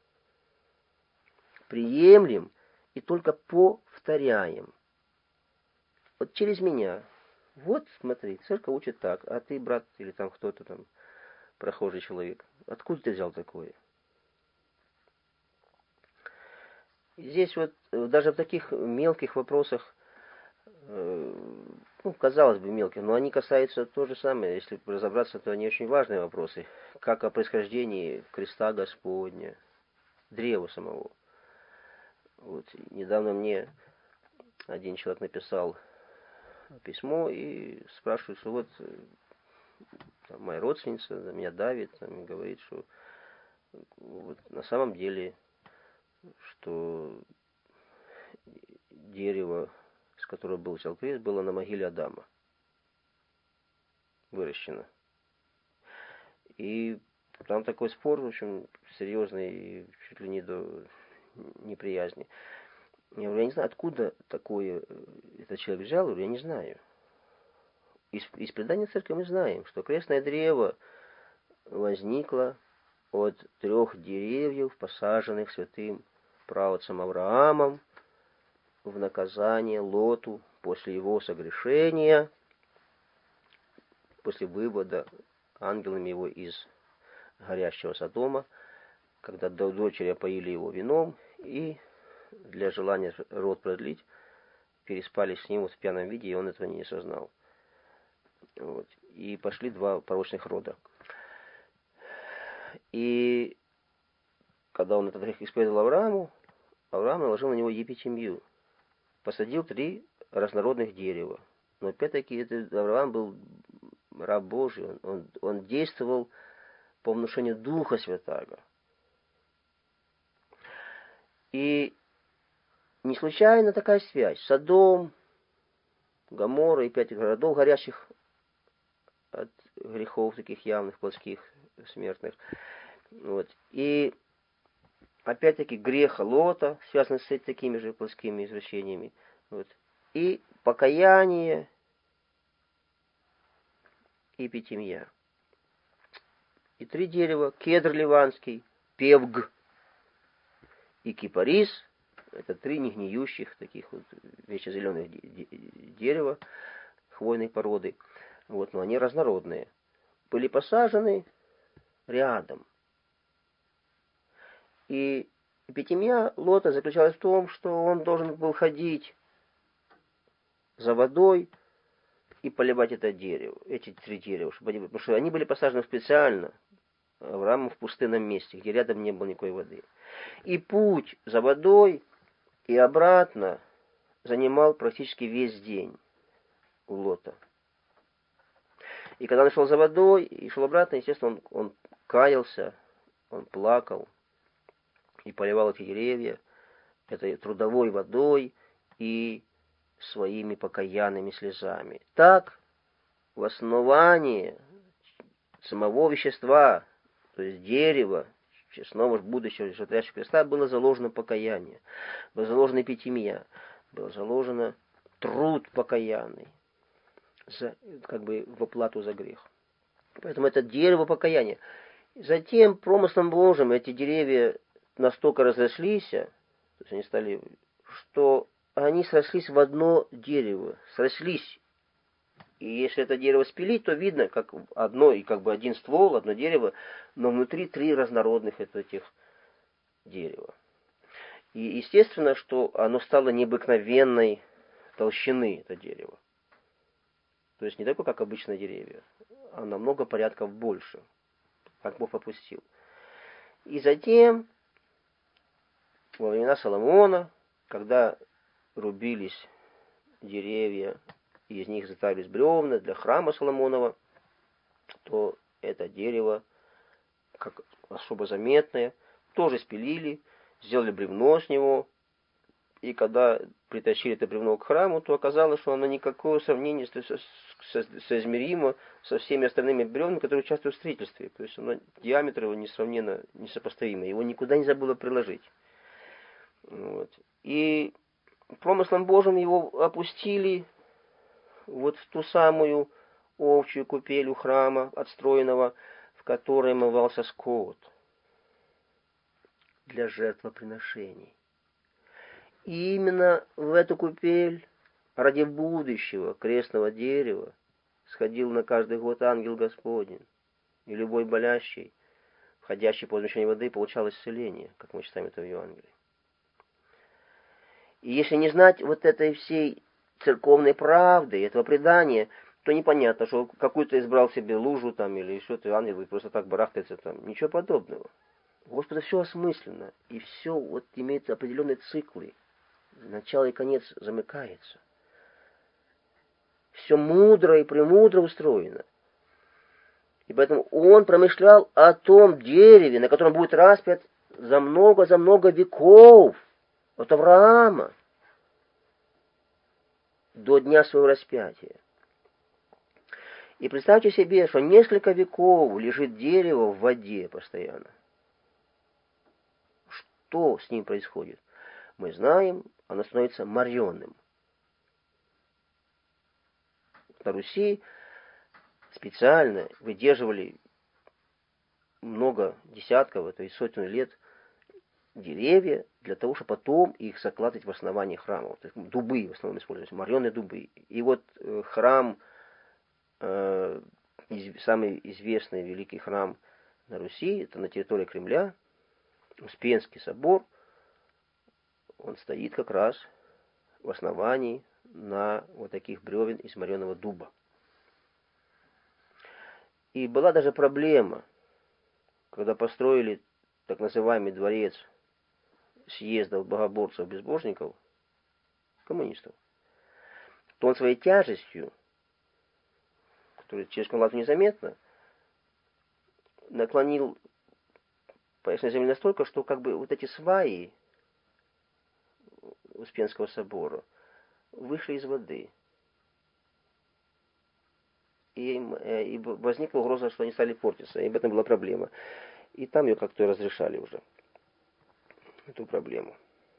Приемлем и только повторяем. Вот через меня. Вот, смотри, церковь учит так, а ты, брат, или там кто-то там, прохожий человек, откуда ты взял такое? Здесь вот даже в таких мелких вопросах, ну, казалось бы, мелких, но они касаются то же самое, если разобраться, то они очень важные вопросы, как о происхождении креста Господня, древа самого. Вот, недавно мне один человек написал письмо и спрашивает, что вот там, моя родственница меня давит, там, и говорит, что вот, на самом деле, что дерево, с которого был взял крест, было на могиле Адама выращено. И там такой спор, в общем, серьезный, и чуть ли не до неприязни. Я говорю, я не знаю, откуда такое этот человек взял, я говорю, я не знаю. Из, из предания церкви мы знаем, что крестное древо возникло от трех деревьев, посаженных святым праотцем Авраамом в наказание Лоту после его согрешения, после вывода ангелами его из горящего Содома. когда до дочери опоили его вином и для желания род продлить переспали с ним вот в пьяном виде, и он этого не осознал. Вот. И пошли два порочных рода. И когда он этот грех исповедовал Аврааму, Авраам наложил на него епитемию. Посадил три разнородных дерева. Но опять-таки это Авраам был раб Божий. Он, он, он действовал по внушению Духа Святаго. И не случайно такая связь. Содом, Гоморра и пять городов, горящих от грехов таких явных, плотских, смертных. Вот. И опять-таки грех Лота, связанный с такими же плотскими извращениями. Вот. И покаяние, и епитемия. И три дерева: кедр ливанский, певг и кипарис. Это три негниющих, таких вот вечно зеленых дерева, хвойной породы. Вот, но они разнородные. Были посажены рядом. И епитемия Лота заключалась в том, что он должен был ходить за водой и поливать это дерево, эти три дерева, чтобы они, потому что они были посажены специально Авраамом в пустынном месте, где рядом не было никакой воды. И путь за водой и обратно занимал практически весь день у Лота. И когда он шел за водой и шел обратно, естественно, он, он каялся, он плакал и поливал эти деревья этой трудовой водой и своими покаянными слезами. Так, в основании самого вещества, то есть дерева, честного будущего жертвящего креста, было заложено покаяние, было заложено епитемия, было заложено труд покаянный, за, как бы в оплату за грех. Поэтому это дерево покаяния. Затем, промыслом Божьим, эти деревья настолько разрослись, то есть они стали, что они срослись в одно дерево, срослись. И если это дерево спилить, то видно, как одно и как бы один ствол, одно дерево, но внутри три разнородных этих дерева. И естественно, что оно стало необыкновенной толщины, это дерево. То есть не такое, как обычные деревья, а намного порядков больше, как Бог попустил. И затем, во времена Соломона, когда рубились деревья, и из них затарились бревна для храма Соломонова, то это дерево, как особо заметное, тоже спилили, сделали бревно с него, и когда притащили это бревно к храму, то оказалось, что оно никакого сравнения соизмеримо со всеми остальными бревнами, которые участвуют в строительстве. То есть оно, диаметр его несравненно несопоставимый, его никуда нельзя было приложить. Вот. И промыслом Божьим его опустили вот в ту самую овчью купель у храма, отстроенного, в которой мывался скот для жертвоприношений. И именно в эту купель ради будущего крестного дерева сходил на каждый год ангел Господень, и любой болящий, входящий по возмещению воды, получал исцеление, как мы читаем это в Евангелии. И если не знать вот этой всей церковной правды, этого предания, то непонятно, что какую-то избрал себе лужу там или что-то, ангел и просто так барахтается там. Ничего подобного. У Господа все осмысленно, и все вот имеет определенные циклы. Начало и конец замыкается. Все мудро и премудро устроено. И поэтому он промышлял о том дереве, на котором будет распят за много, за много веков от Авраама до дня своего распятия. И представьте себе, что несколько веков лежит дерево в воде постоянно. Что с ним происходит? Мы знаем, оно становится моренным. На Руси специально выдерживали много десятков, то есть сотен лет деревья для того, чтобы потом их закладывать в основании храмов. То есть дубы в основном используются, мореные дубы. И вот э, храм, э, из, самый известный великий храм на Руси, это на территории Кремля, Успенский собор, он стоит как раз в основании на вот таких бревен из мореного дуба. И была даже проблема, когда построили так называемый дворец съездов богоборцев-безбожников, коммунистов, то он своей тяжестью, которая через комнату незаметно, наклонил поверхность земли настолько, что как бы вот эти сваи Успенского собора вышли из воды. И, и возникла угроза, что они стали портиться. И об этом была проблема. И там ее как-то разрешали уже, эту проблему.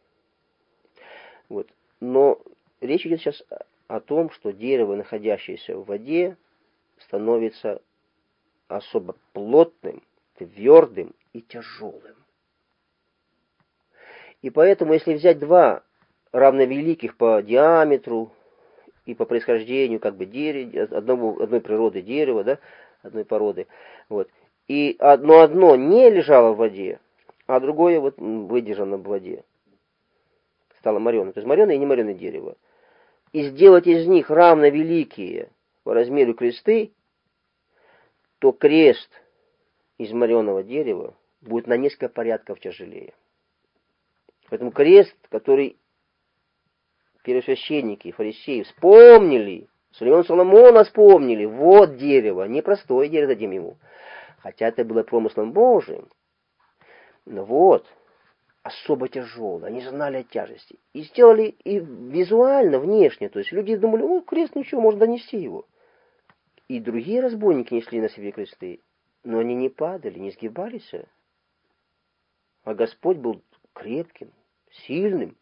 Вот. Но речь идет сейчас о том, что дерево, находящееся в воде, становится особо плотным, твердым и тяжелым. И поэтому, если взять два равновеликих по диаметру и по происхождению как бы дерева, одного, одной природы дерева, да, одной породы, вот, и одно одно не лежало в воде, а другое вот выдержано в воде, стало мореным. То есть мореное и не мореное дерево. И сделать из них равновеликие по размеру кресты, то крест из мореного дерева будет на несколько порядков тяжелее. Поэтому крест, который первосвященники и фарисеи вспомнили, Соломон Соломона вспомнили, вот дерево, не простое дерево дадим ему. Хотя это было промыслом Божиим, но вот, особо тяжелое, они знали о тяжести. И сделали и визуально, внешне, то есть люди думали, о, крест, ничего, можно донести его. И другие разбойники несли на себе кресты, но они не падали, не сгибались. А Господь был крепким, сильным.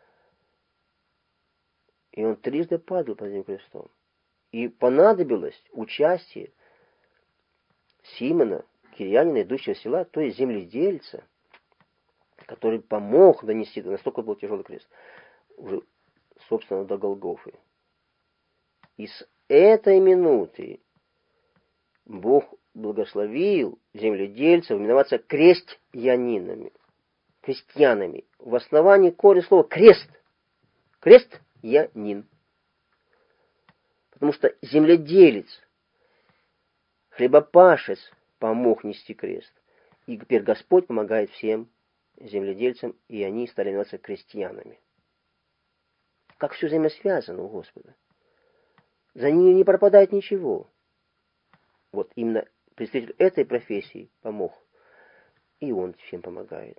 И он трижды падал под этим крестом. И понадобилось участие Симона, кирьянина, идущего села, то есть земледельца, который помог донести, настолько был тяжелый крест, уже, собственно, до Голгофы. И с этой минуты Бог благословил земледельцев именоваться крестьянинами, крестьянами. В основании корень слова крест. Крестьянин. Потому что земледелец, хлебопашец помог нести крест. И теперь Господь помогает всем земледельцам, и они стали именоваться крестьянами. Как все взаимосвязано у Господа. За ними не пропадает ничего. Вот именно представитель этой профессии помог. И он всем помогает.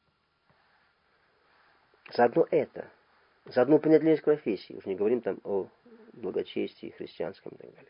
Заодно это. Заодно принадлежность к профессии. Уже не говорим там о благочестии христианском и так далее.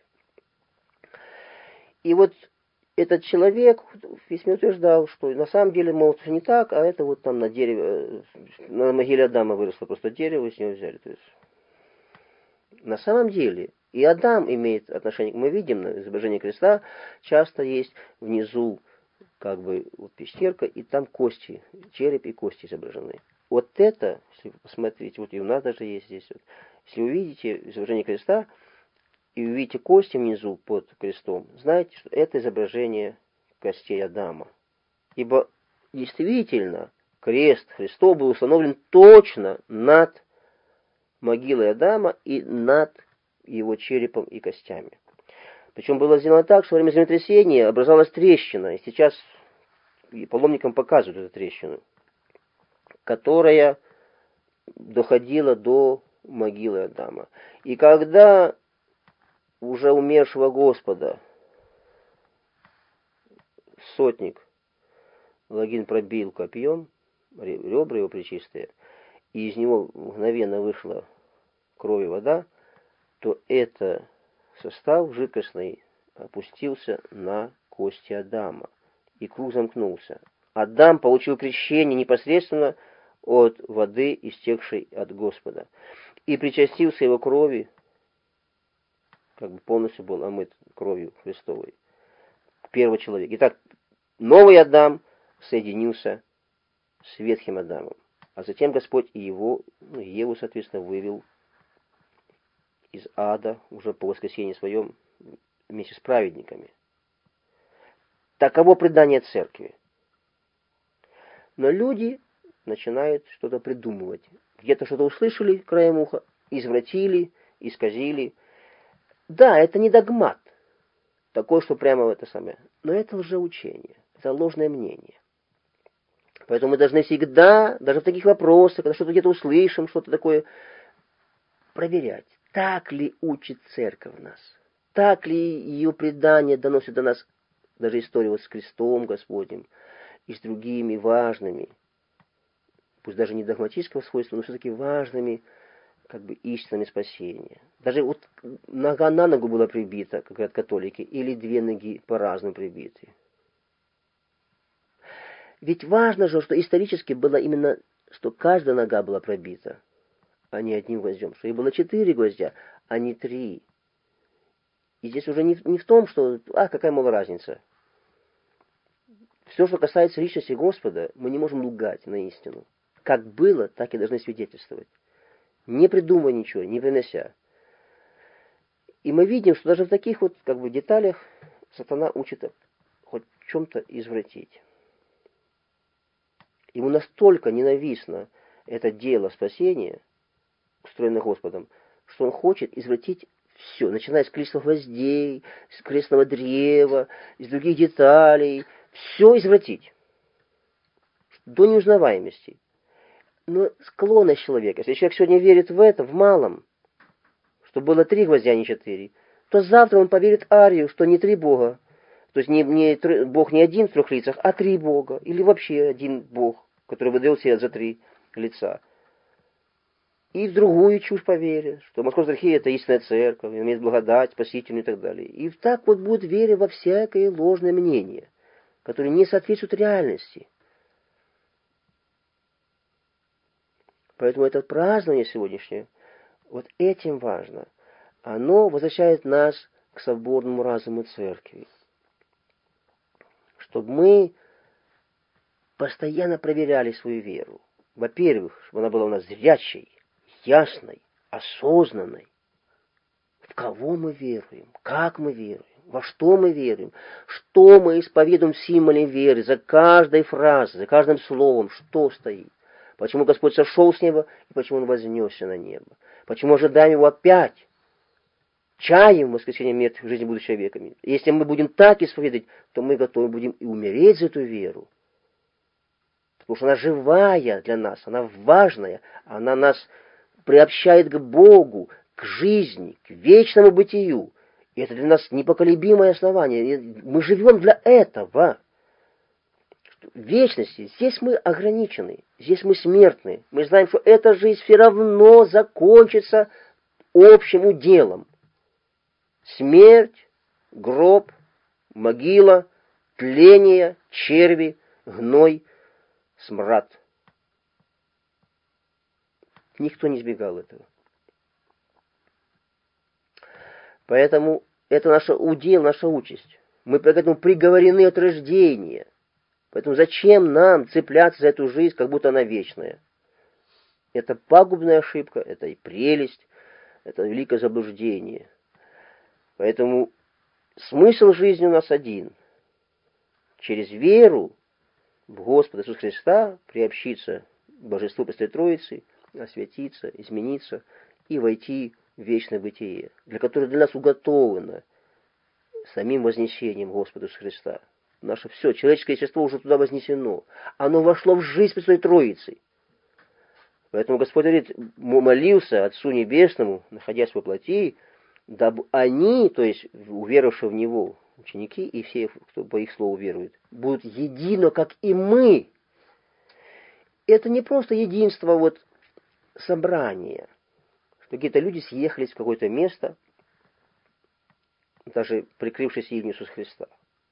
И вот этот человек в письме утверждал, что на самом деле, мол, это не так, а это вот там на дереве, на могиле Адама выросло просто дерево, и с него взяли. То есть, на самом деле, и Адам имеет отношение, мы видим на изображении креста, часто есть внизу как бы вот пещерка, и там кости, череп и кости изображены. Вот это, если вы посмотрите, вот и у нас даже есть здесь, вот, если вы увидите изображение креста, и увидите кости внизу под крестом, знаете, что это изображение костей Адама. Ибо действительно крест Христов был установлен точно над могилой Адама и над его черепом и костями. Причем было сделано так, что во время землетрясения образовалась трещина, и сейчас паломникам показывают эту трещину, которая доходила до могилы Адама. И когда уже умершего Господа сотник Логин пробил копьем ребра его пречистые, и из него мгновенно вышла кровь и вода, то это состав жидкостный опустился на кости Адама, и круг замкнулся. Адам получил крещение непосредственно от воды, истекшей от Господа, и причастился его крови, как бы полностью был омыт кровью Христовой. Первый человек. Итак, новый Адам соединился с ветхим Адамом. А затем Господь и его, ну, Еву, соответственно, вывел из ада уже по воскресении своем вместе с праведниками. Таково предание церкви. Но люди начинают что-то придумывать. Где-то что-то услышали краем уха, извратили, исказили. Да, это не догмат, такой, что прямо в это самое. Но это лжеучение, это ложное мнение. Поэтому мы должны всегда, даже в таких вопросах, когда что-то где-то услышим, что-то такое, проверять, так ли учит церковь нас, так ли ее предание доносит до нас, даже история вот с крестом Господним и с другими важными, пусть даже не догматического свойства, но все-таки важными как бы истинами спасения. Даже вот нога на ногу была прибита, как говорят католики, или две ноги по-разному прибиты. Ведь важно же, что исторически было именно, что каждая нога была пробита, а не одним гвоздем. Что и было четыре гвоздя, а не три. И здесь уже не, не в том, что, а, какая, мол, разница. Все, что касается личности Господа, мы не можем лгать на истину. Как было, так и должны свидетельствовать. Не придумывая ничего, не вынося. И мы видим, что даже в таких вот как бы деталях сатана учит хоть в чем-то извратить. Ему настолько ненавистно это дело спасения, устроенное Господом, что он хочет извратить все, начиная с количества гвоздей, с крестного древа, из других деталей, все извратить до неузнаваемости. Но склонность человека, если человек сегодня верит в это, в малом, что было три гвоздя, а не четыре, то завтра он поверит Арию, что не три Бога, то есть не, не, Бог не один в трех лицах, а три Бога, или вообще один Бог, который выдал себя за три лица. И в другую чушь поверит, что Московская Архиерея — это истинная церковь, имеет благодать, спасительную и так далее. И так вот будет верить во всякое ложное мнение, которое не соответствует реальности. Поэтому это празднование сегодняшнее, вот этим важно. Оно возвращает нас к соборному разуму Церкви. Чтобы мы постоянно проверяли свою веру. Во-первых, чтобы она была у нас зрячей, ясной, осознанной. В кого мы веруем, как мы веруем, во что мы веруем, что мы исповедуем в символе веры, за каждой фразой, за каждым словом, что стоит. Почему Господь сошел с неба и почему Он вознесся на небо. Почему ожидаем Его опять. Чаем в воскресенье мертвых в жизни будущего века. Если мы будем так исповедовать, то мы готовы будем и умереть за эту веру. Потому что она живая для нас, она важная, она нас приобщает к Богу, к жизни, к вечному бытию. И это для нас непоколебимое основание. Мы живем для этого. В вечности здесь мы ограничены, здесь мы смертны. Мы знаем, что эта жизнь все равно закончится общим уделом. Смерть, гроб, могила, тление, черви, гной, смрад. Никто не избегал этого. Поэтому это наш удел, наша участь. Мы к этому приговорены от рождения. Поэтому зачем нам цепляться за эту жизнь, как будто она вечная? Это пагубная ошибка, это и прелесть, это великое заблуждение. Поэтому смысл жизни у нас один. Через веру в Господа Иисуса Христа приобщиться к Божеству Пресвятой Троицы, освятиться, измениться и войти в вечное бытие, для которого для нас уготовано самим вознесением Господа Иисуса Христа. Наше все, человеческое естество уже туда вознесено. Оно вошло в жизнь Пресвятой Троицы. Поэтому Господь говорит, молился Отцу Небесному, находясь во плоти, дабы они, то есть уверовавшие в Него ученики и все, кто по их слову верует, будут едино, как и мы. Это не просто единство вот собрания, что какие-то люди съехались в какое-то место, даже прикрывшись именем Иисуса Христа.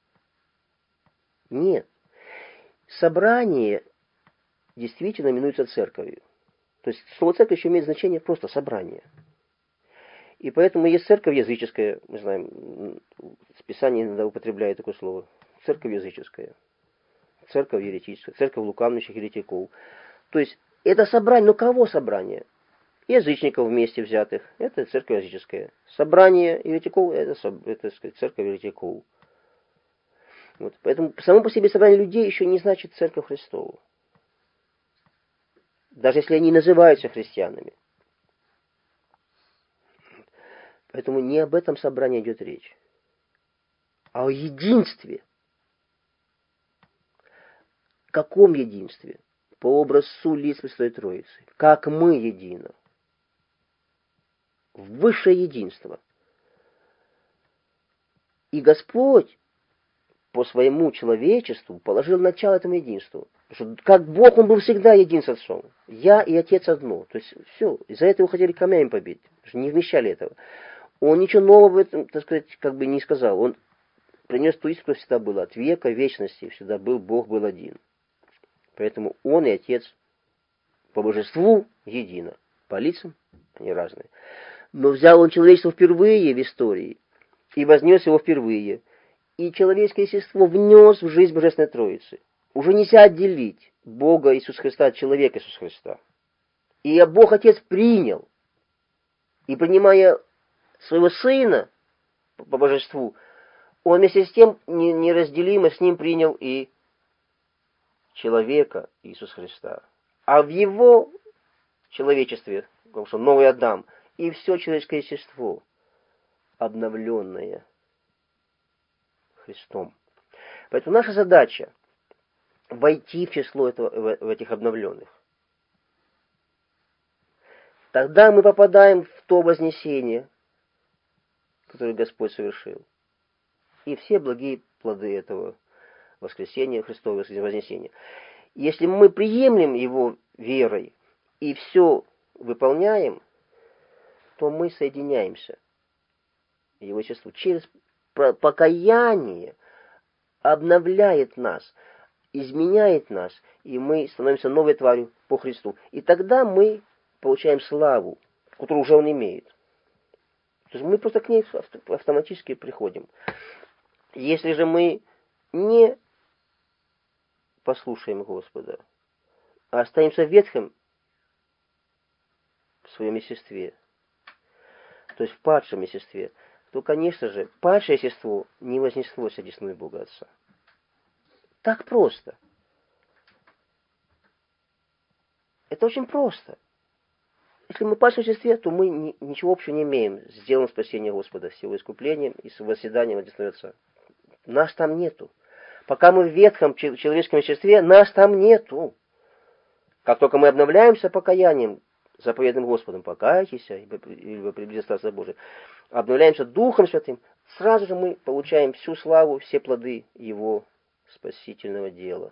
Нет. Собрание действительно именуется церковью. То есть слово церковь еще имеет значение просто собрание. И поэтому есть церковь языческая, мы знаем, Писание иногда употребляет такое слово. Церковь языческая, церковь еретическая, церковь лукавнущих еретиков. То есть это собрание, но кого собрание? Язычников вместе взятых, это церковь языческая. Собрание еретиков, это, это так сказать, церковь еретиков. Вот. Поэтому само по себе собрание людей еще не значит церковь Христову. даже если они называются христианами. Поэтому не об этом собрании идет речь, а о единстве. Каком единстве? По образцу лиц Пресвятой Троицы. Как мы едино. Высшее единство. И Господь по своему человечеству положил начало этому единству. Что как Бог, Он был всегда един с Отцом. Я и Отец одно. То есть все. Из-за этого хотели камнями побить. Не вмещали этого. Он ничего нового в этом, так сказать, как бы не сказал. Он принес ту истину, что всегда было. От века вечности всегда был, Бог был один. Поэтому Он и Отец по божеству едино. По лицам они разные. Но взял Он человечество впервые в истории и вознес его впервые. И человеческое естество внес в жизнь Божественной Троицы. Уже нельзя отделить Бога Иисуса Христа от человека Иисуса Христа. И Бог Отец принял. И принимая своего Сына по божеству, Он вместе с тем неразделимо с Ним принял и человека Иисуса Христа. А в Его человечестве, потому что новый Адам, и все человеческое естество, обновленное Христом. Поэтому наша задача войти в число этого, в этих обновленных. Тогда мы попадаем в то вознесение, которое Господь совершил. И все благие плоды этого воскресения, Христова вознесения. Если мы приемлем Его верой и все выполняем, то мы соединяемся Его естеству. Через покаяние обновляет нас, изменяет нас, и мы становимся новой тварью по Христу. И тогда мы получаем славу, которую уже Он имеет. То есть мы просто к ней автоматически приходим. Если же мы не послушаем Господа, а остаемся ветхим в своем естестве, то есть в падшем естестве, то, конечно же, падшее естество не вознеслось одесную Бога Отца. Так просто. Это очень просто. Если мы в падшем естестве, то мы ни, ничего общего не имеем с делом спасения Господа, с Его искуплением и с восседанием одесной Отца. Нас там нету. Пока мы в ветхом человеческом естестве, нас там нету. Как только мы обновляемся покаянием, заповедным Господом, покайтесь, ибо приблизится Царство Божие, обновляемся Духом Святым, сразу же мы получаем всю славу, все плоды Его спасительного дела.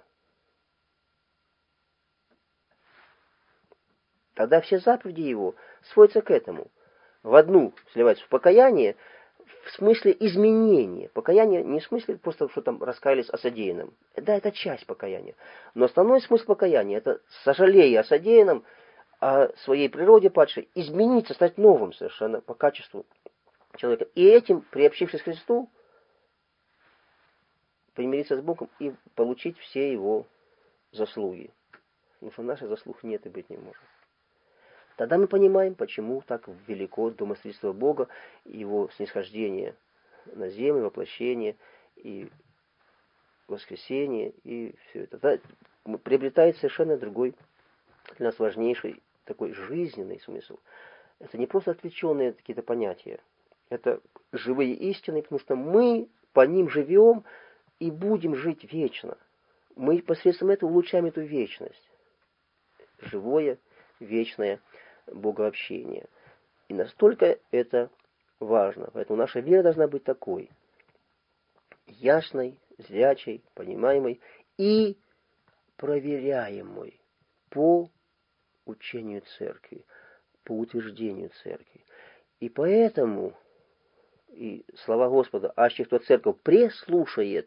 Тогда все заповеди Его сводятся к этому. В одну сливаются в покаяние, в смысле изменения. Покаяние не в смысле просто, что там раскаялись о содеянном. Да, это часть покаяния. Но основной смысл покаяния — это, сожалея о содеянном, о своей природе падшей, измениться, стать новым совершенно по качеству человека. И этим, приобщившись к Христу, примириться с Богом и получить все Его заслуги. Потому что наших заслуг нет и быть не может. Тогда мы понимаем, почему так велико домостроительство Бога, Его снисхождение на землю, воплощение и воскресение, и все это. Тогда приобретает совершенно другой, для нас важнейший, такой жизненный смысл. Это не просто отвлеченные какие-то понятия. Это живые истины, потому что мы по ним живем и будем жить вечно. Мы посредством этого улучшаем эту вечность. Живое, вечное богообщение. И настолько это важно. Поэтому наша вера должна быть такой. Ясной, зрячей, понимаемой и проверяемой по учению Церкви, по утверждению Церкви. И поэтому и слова Господа, аще кто Церковь преслушает,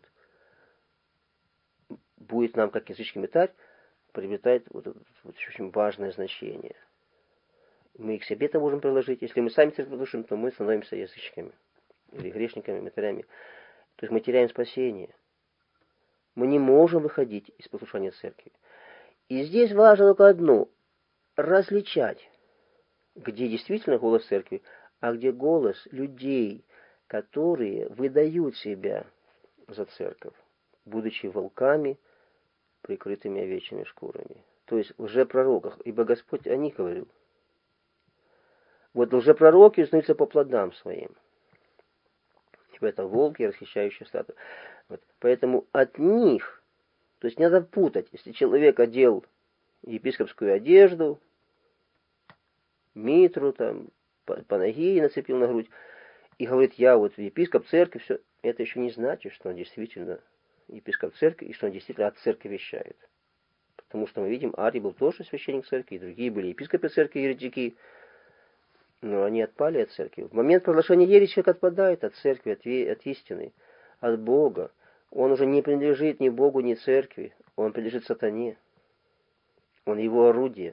будет нам, как языческий метарь, приобретает вот, вот очень важное значение. Мы и к себе-то можем приложить. Если мы сами Церковь слушаем, то мы становимся язычниками или грешниками, метарями. То есть мы теряем спасение. Мы не можем выходить из послушания Церкви. И здесь важно только одно — различать, где действительно голос Церкви, а где голос людей, которые выдают себя за Церковь, будучи волками, прикрытыми овечьими шкурами. то есть лжепророках, ибо Господь о них говорил. Вот лжепророки узнаются по плодам своим. Типа это волки, расхищающие стадо. Вот. Поэтому от них, то есть не надо путать, если человек одел епископскую одежду, митру, там, панагии нацепил на грудь, и говорит, я вот епископ церкви, все, это еще не значит, что он действительно епископ церкви, и что он действительно от церкви вещает. Потому что мы видим, Арий был тоже священник церкви, и другие были епископы церкви, еретики, но они отпали от церкви. В момент провозглашения ереси человек отпадает от церкви, от, от истины, от Бога. Он уже не принадлежит ни Богу, ни церкви, он принадлежит сатане. Он его орудие.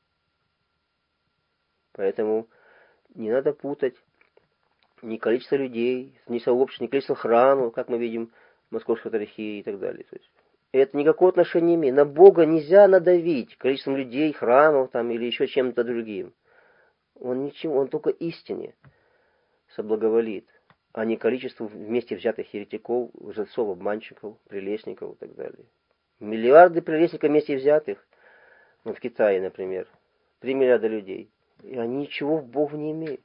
Поэтому не надо путать ни количество людей, ни сообщества, ни количество храмов, как мы видим в Московской Патриархии и так далее. То есть, это никакого отношения не имеет. На Бога нельзя надавить количеством людей, храмов там, или еще чем-то другим. Он ничего, он только истине соблаговолит, а не количеству вместе взятых еретиков, лжецов, обманщиков, прелестников и так далее. Миллиарды прелестников вместе взятых, вот в Китае, например, три миллиарда людей, и они ничего в Богу не имеют.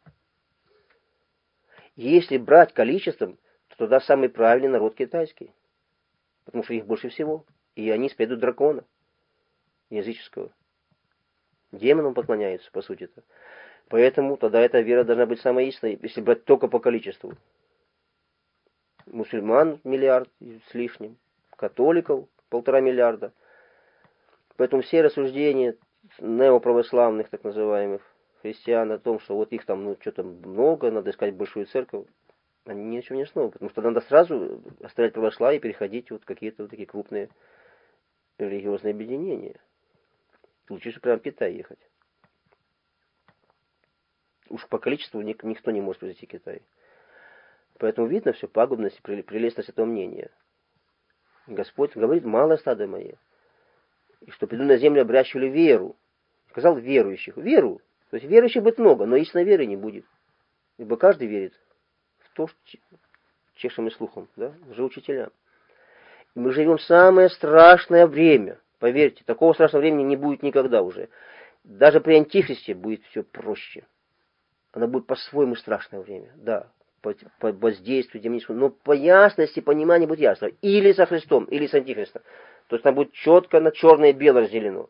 Если брать количеством, то тогда самый правильный народ китайский, потому что их больше всего, и они исповедуют дракона языческого. Демонам поклоняются, по сути-то. Поэтому тогда эта вера должна быть самой истинной, если брать только по количеству. Мусульман миллиард с лишним, католиков полтора миллиарда. Поэтому все рассуждения неоправославных, так называемых, христиан о том, что вот их там ну, что-то много, надо искать большую церковь, они ни на чем не основаны. Потому что надо сразу оставлять православие и переходить вот какие-то вот такие крупные религиозные объединения. Лучше прямо в Китай ехать. Уж по количеству никто не может превзойти Китай. Поэтому видно все пагубность и прелестность этого мнения. Господь говорит, малое стадо мое. И что приду на землю обращивали веру. Сказал верующих. Веру. То есть верующих будет много, но истинной веры не будет. Ибо каждый верит в то, чешем и слухом, да, лжеучителям. И мы живем в самое страшное время. Поверьте, такого страшного времени не будет никогда уже. Даже при Антихристе будет все проще. Оно будет по-своему страшное время, да, по, по воздействию демоническому, но по ясности, пониманию будет ясно. Или со Христом, или с Антихристом. То есть там будет четко на черное и белое разделено.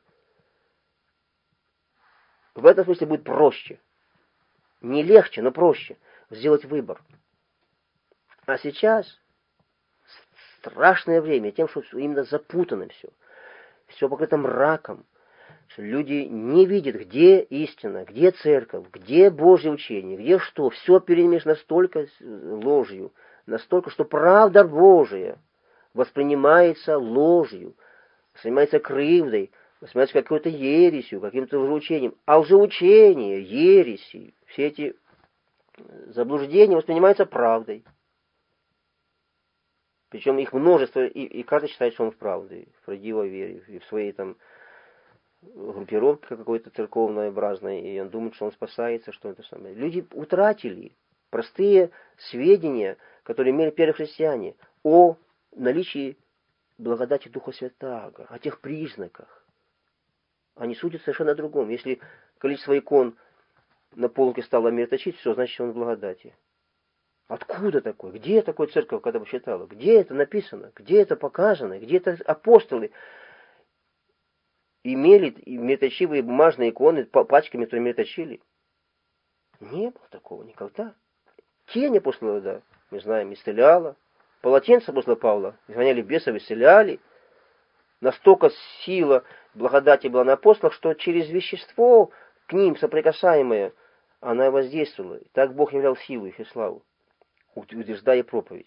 В этом смысле будет проще. Не легче, но проще сделать выбор. А сейчас страшное время тем, что именно запутано все. Все покрыто мраком. Что люди не видят, где истина, где церковь, где Божье учение, где что. Все перемешано настолько ложью, настолько, что правда Божия воспринимается ложью, воспринимается кривдой, воспринимается какой-то ересью, каким-то лжеучением. А лжеучение, ереси, все эти заблуждения воспринимаются правдой. Причем их множество, и, и каждый считает, что он в правде, в правдивой вере, и в своей там группировке какой-то церковнообразной, и он думает, что он спасается, что это самое. Люди утратили простые сведения, которые имели первые христиане, о наличии благодати Духа Святаго, о тех признаках. Они судят совершенно о другом. Если количество икон на полке стало омерточить, все, значит, он в благодати. Откуда такое? Где такое церковь, когда бы считала? Где это написано? Где это показано? Где это апостолы имели мерточивые бумажные иконы, пачками, которые мерточили? Не было такого никогда. Тень апостола, да, мы знаем, исцеляла. Полотенце апостола Павла, изгоняли бесов, исцеляли. Настолько сила благодати была на апостолах, что через вещество, к ним соприкасаемое, она воздействовала. И так Бог являл силу их и славу, утверждая проповедь.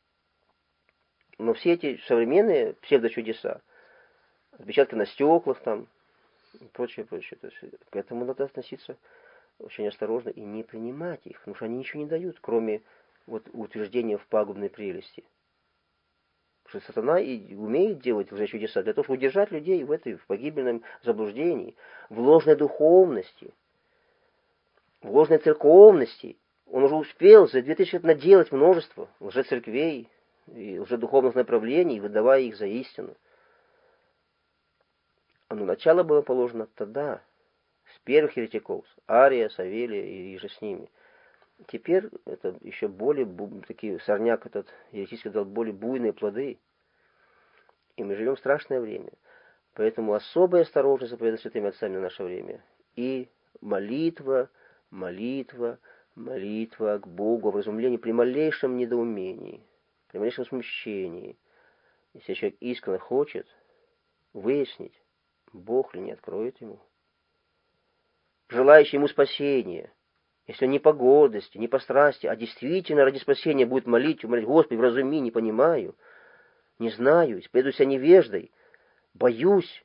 Но все эти современные псевдочудеса, отпечатки на стеклах там, и прочее, прочее, то есть к этому надо относиться очень осторожно и не принимать их, потому что они ничего не дают, кроме вот утверждения в пагубной прелести. Потому что сатана и умеет делать лжечудеса для того, чтобы удержать людей в этой в погибельном заблуждении, в ложной духовности, в ложной церковности. Он уже успел за две тысячи лет наделать множество лжецерквей и лжедуховных направлений, выдавая их за истину. оно начало было положено тогда, с первых еретиков, с Ария, Савелия и, и же с ними. Теперь это еще более, такие, сорняк этот еретический дал более буйные плоды. И мы живем в страшное время. Поэтому особая осторожность заповедана святыми отцами в наше время. И молитва, молитва, молитва к Богу, образумление при малейшем недоумении, при малейшем смущении. Если человек искренне хочет выяснить, Бог ли не откроет ему, желающий ему спасения, если он не по гордости, не по страсти, а действительно ради спасения будет молить, умолять: Господи, вразуми, не понимаю, не знаю, исповедую себя невеждой, боюсь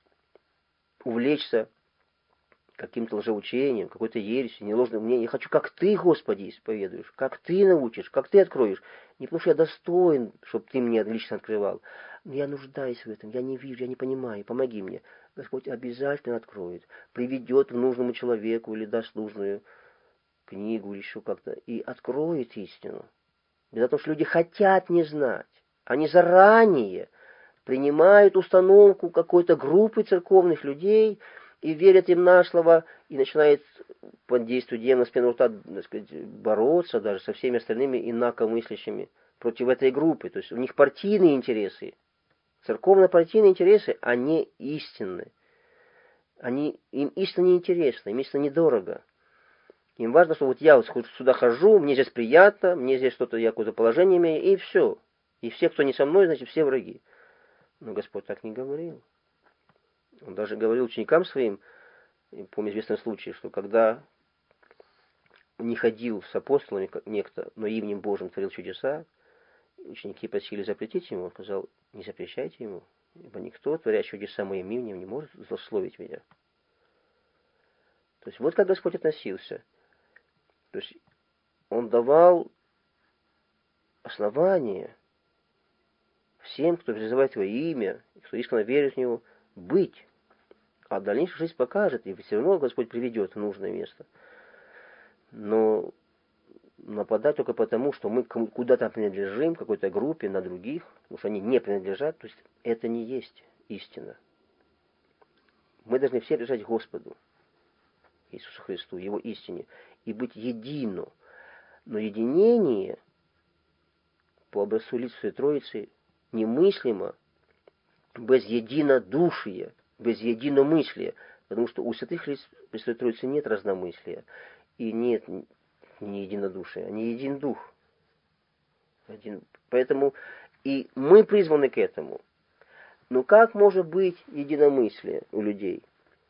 увлечься каким-то лжеучением, какой-то ересью, неложным мнением. Я хочу, как Ты, Господи, исповедуешь, как Ты научишь, как Ты откроешь. Не потому что я достоин, чтобы Ты мне лично открывал. Но я нуждаюсь в этом, я не вижу, я не понимаю, помоги мне. Господь обязательно откроет, приведет к нужному человеку или даст нужную книгу или еще как-то, и откроет истину. Дело в том, что люди хотят не знать. Они заранее принимают установку какой-то группы церковных людей и верят им на слово, и начинают под действием демона с пены рта, так сказать, бороться даже со всеми остальными инакомыслящими против этой группы. То есть у них партийные интересы, церковно-партийные интересы, они истинны. Они, им истинно неинтересно, им истинно недорого. Им важно, что вот я вот сюда хожу, мне здесь приятно, мне здесь что-то, я какое-то положение имею, и все. И все, кто не со мной, значит, все враги. Но Господь так не говорил. Он даже говорил ученикам своим, помню известный случай, что когда не ходил с апостолами некто, но именем Божьим творил чудеса, ученики просили запретить ему, он сказал: не запрещайте ему, ибо никто, творя чудеса моим именем, не может злословить меня. То есть вот как Господь относился. То есть Он давал основания всем, кто призывает Его имя, кто искренне верит в Него, быть. А дальнейшая жизнь покажет, и все равно Господь приведет в нужное место. Но нападать только потому, что мы куда-то принадлежим, какой-то группе, на других, потому что они не принадлежат, то есть это не есть истина. Мы должны все принадлежать Господу, Иисусу Христу, Его истине, и быть едино. Но единение по образцу лиц Святой Троицы немыслимо без единодушия, без единомыслия, потому что у святых лиц Пресвятой Троицы нет разномыслия и нет не единодушия, они един дух. Один. Поэтому и мы призваны к этому. Но как может быть единомыслие у людей?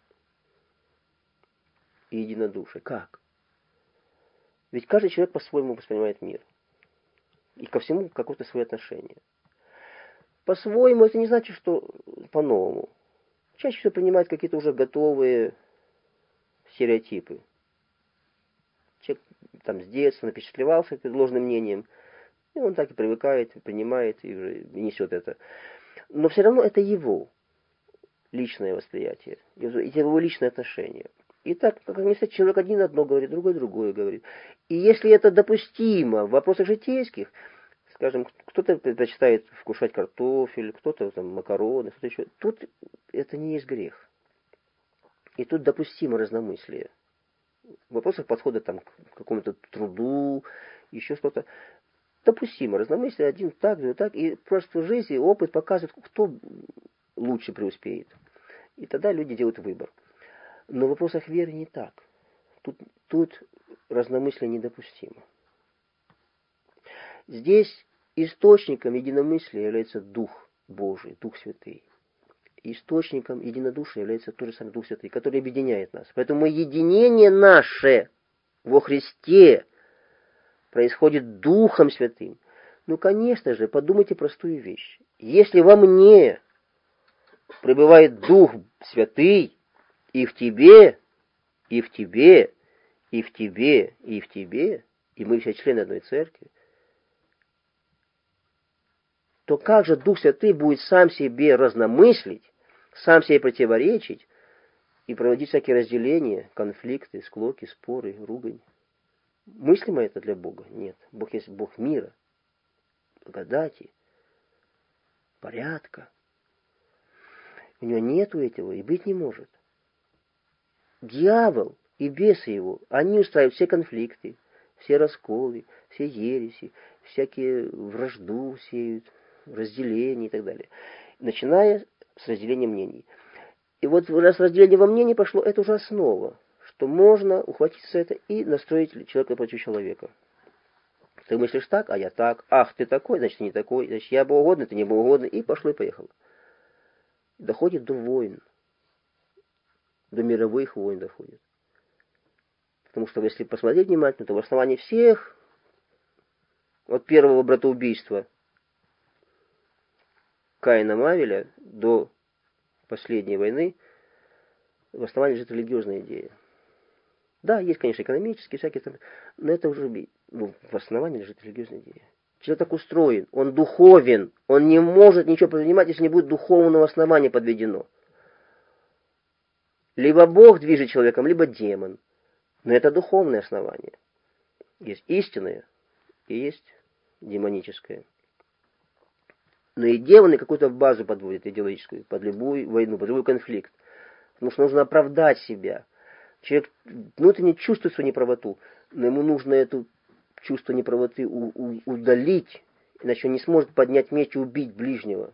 И единодушие. Как? Ведь каждый человек по-своему воспринимает мир. И ко всему какое-то свое отношение. По-своему это не значит, что по-новому. Чаще всего принимают какие-то уже готовые стереотипы. Человек там с детства напечатлевался ложным мнением, и он так и привыкает, принимает и уже несет это. Но все равно это его личное восприятие, его личное отношение. И так, как ни сказать, человек один одно говорит, другой другое говорит. И если это допустимо в вопросах житейских, скажем, кто-то предпочитает вкушать картофель, кто-то там макароны, кто-то еще, тут это не есть грех. И тут допустимо разномыслие. В вопросах подхода там, к какому-то труду, еще что-то. Допустимо разномыслие, один так, другой так. И просто жизнь и опыт показывают, кто лучше преуспеет. И тогда люди делают выбор. Но в вопросах веры не так. Тут, тут разномыслие недопустимо. Здесь источником единомыслия является Дух Божий, Дух Святый. Источником единодушия является тот же самый Дух Святый, который объединяет нас. Поэтому единение наше во Христе происходит Духом Святым. Ну, конечно же, подумайте простую вещь. Если во мне пребывает Дух Святый, и в тебе, и в тебе, и в тебе, и в тебе, и мы все члены одной церкви, то как же Дух Святый будет сам себе разномыслить, сам себе противоречить и проводить всякие разделения, конфликты, склоки, споры, ругань? Мыслимо это для Бога? Нет. Бог есть Бог мира, благодати, порядка. У него нету этого и быть не может. Дьявол и бесы его, они устраивают все конфликты, все расколы, все ереси, всякие вражду сеют, разделения и так далее. Начиная с разделения мнений. И вот раз разделение во мнении пошло, это уже основа, что можно ухватиться за это и настроить человека против человека. Ты мыслишь так, а я так. Ах, ты такой, значит, ты не такой. Значит, я богоугодный, ты не богоугодный. И пошло и поехало. Доходит до войн. До мировых войн доходит. Потому что если посмотреть внимательно, то в основании всех, от первого братоубийства Каина Авеля до последней войны, в основании лежит религиозная идея. Да, есть, конечно, экономические всякие там, но это уже ну, в основании лежит религиозная идея. Человек так устроен, он духовен, он не может ничего предпринимать, если не будет духовного основания подведено. Либо Бог движет человеком, либо демон. Но это духовное основание. Есть истинное и есть демоническое. Но и демоны какую-то базу подводят идеологическую под любую войну, под любой конфликт. Потому что нужно оправдать себя. Человек внутренне чувствует свою неправоту, но ему нужно это чувство неправоты у- у- удалить, иначе он не сможет поднять меч и убить ближнего,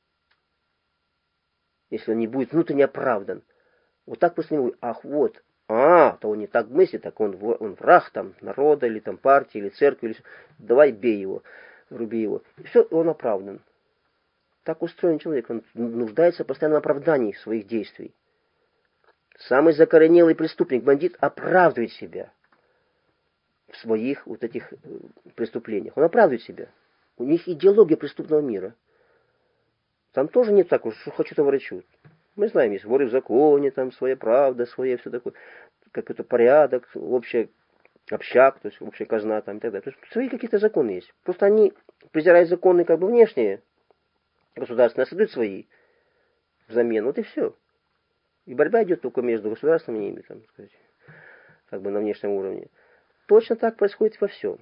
если он не будет внутренне оправдан. Вот так после него, ах, вот, а, то он не так мыслит, так он, он враг там народа, или там партии, или церкви, или... давай бей его, руби его. И все, он оправдан. Так устроен человек, он нуждается в постоянном оправдании своих действий. Самый закоренелый преступник, бандит, оправдывает себя в своих вот этих преступлениях. Он оправдывает себя. У них идеология преступного мира. Там тоже не так уж, что хочу, то ворочу. Мы знаем, есть воры в законе, там своя правда, своя все такое, какой-то порядок, общая общак, то есть общая казна там и так далее. То есть свои какие-то законы есть. Просто они презирают законы как бы внешние, государственные, а создают свои взамен. Вот и все. И борьба идет только между государством и ими, там, сказать, как бы на внешнем уровне. Точно так происходит во всем.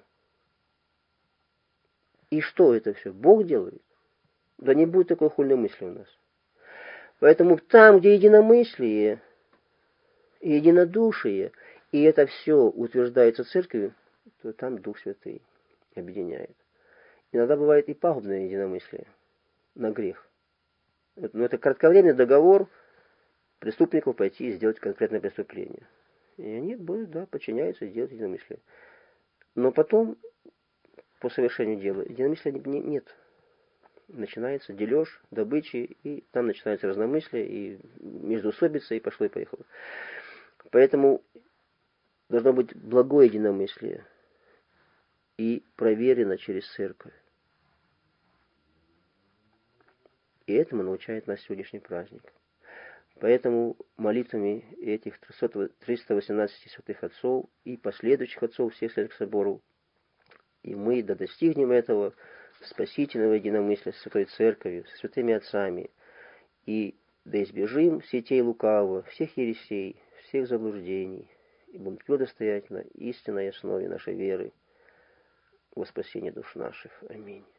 И что это все? Бог делает? Да не будет такой хульной мысли у нас. Поэтому там, где единомыслие, единодушие, и это все утверждается церковью, то там Дух Святый объединяет. Иногда бывает и пагубное единомыслие на грех. Но это кратковременный договор преступников пойти и сделать конкретное преступление. И они будут, да, подчиняются и делать единомыслие. Но потом, по совершению дела, единомыслия не, нет. Начинается дележ, добычи, и там начинается разномыслие, и междоусобица, и пошло и поехало. Поэтому должно быть благое единомыслие и проверено через церковь. И этому научает нас сегодняшний праздник. Поэтому молитвами этих трёхсот восемнадцати святых отцов и последующих отцов всех святых соборов, и мы да достигнем этого спасительного единомыслия с Святой Церковью, с святыми отцами, и да избежим сетей лукавого, всех ересей, всех заблуждений, и будем твердо стоять на истинной основе нашей веры во спасение душ наших. Аминь.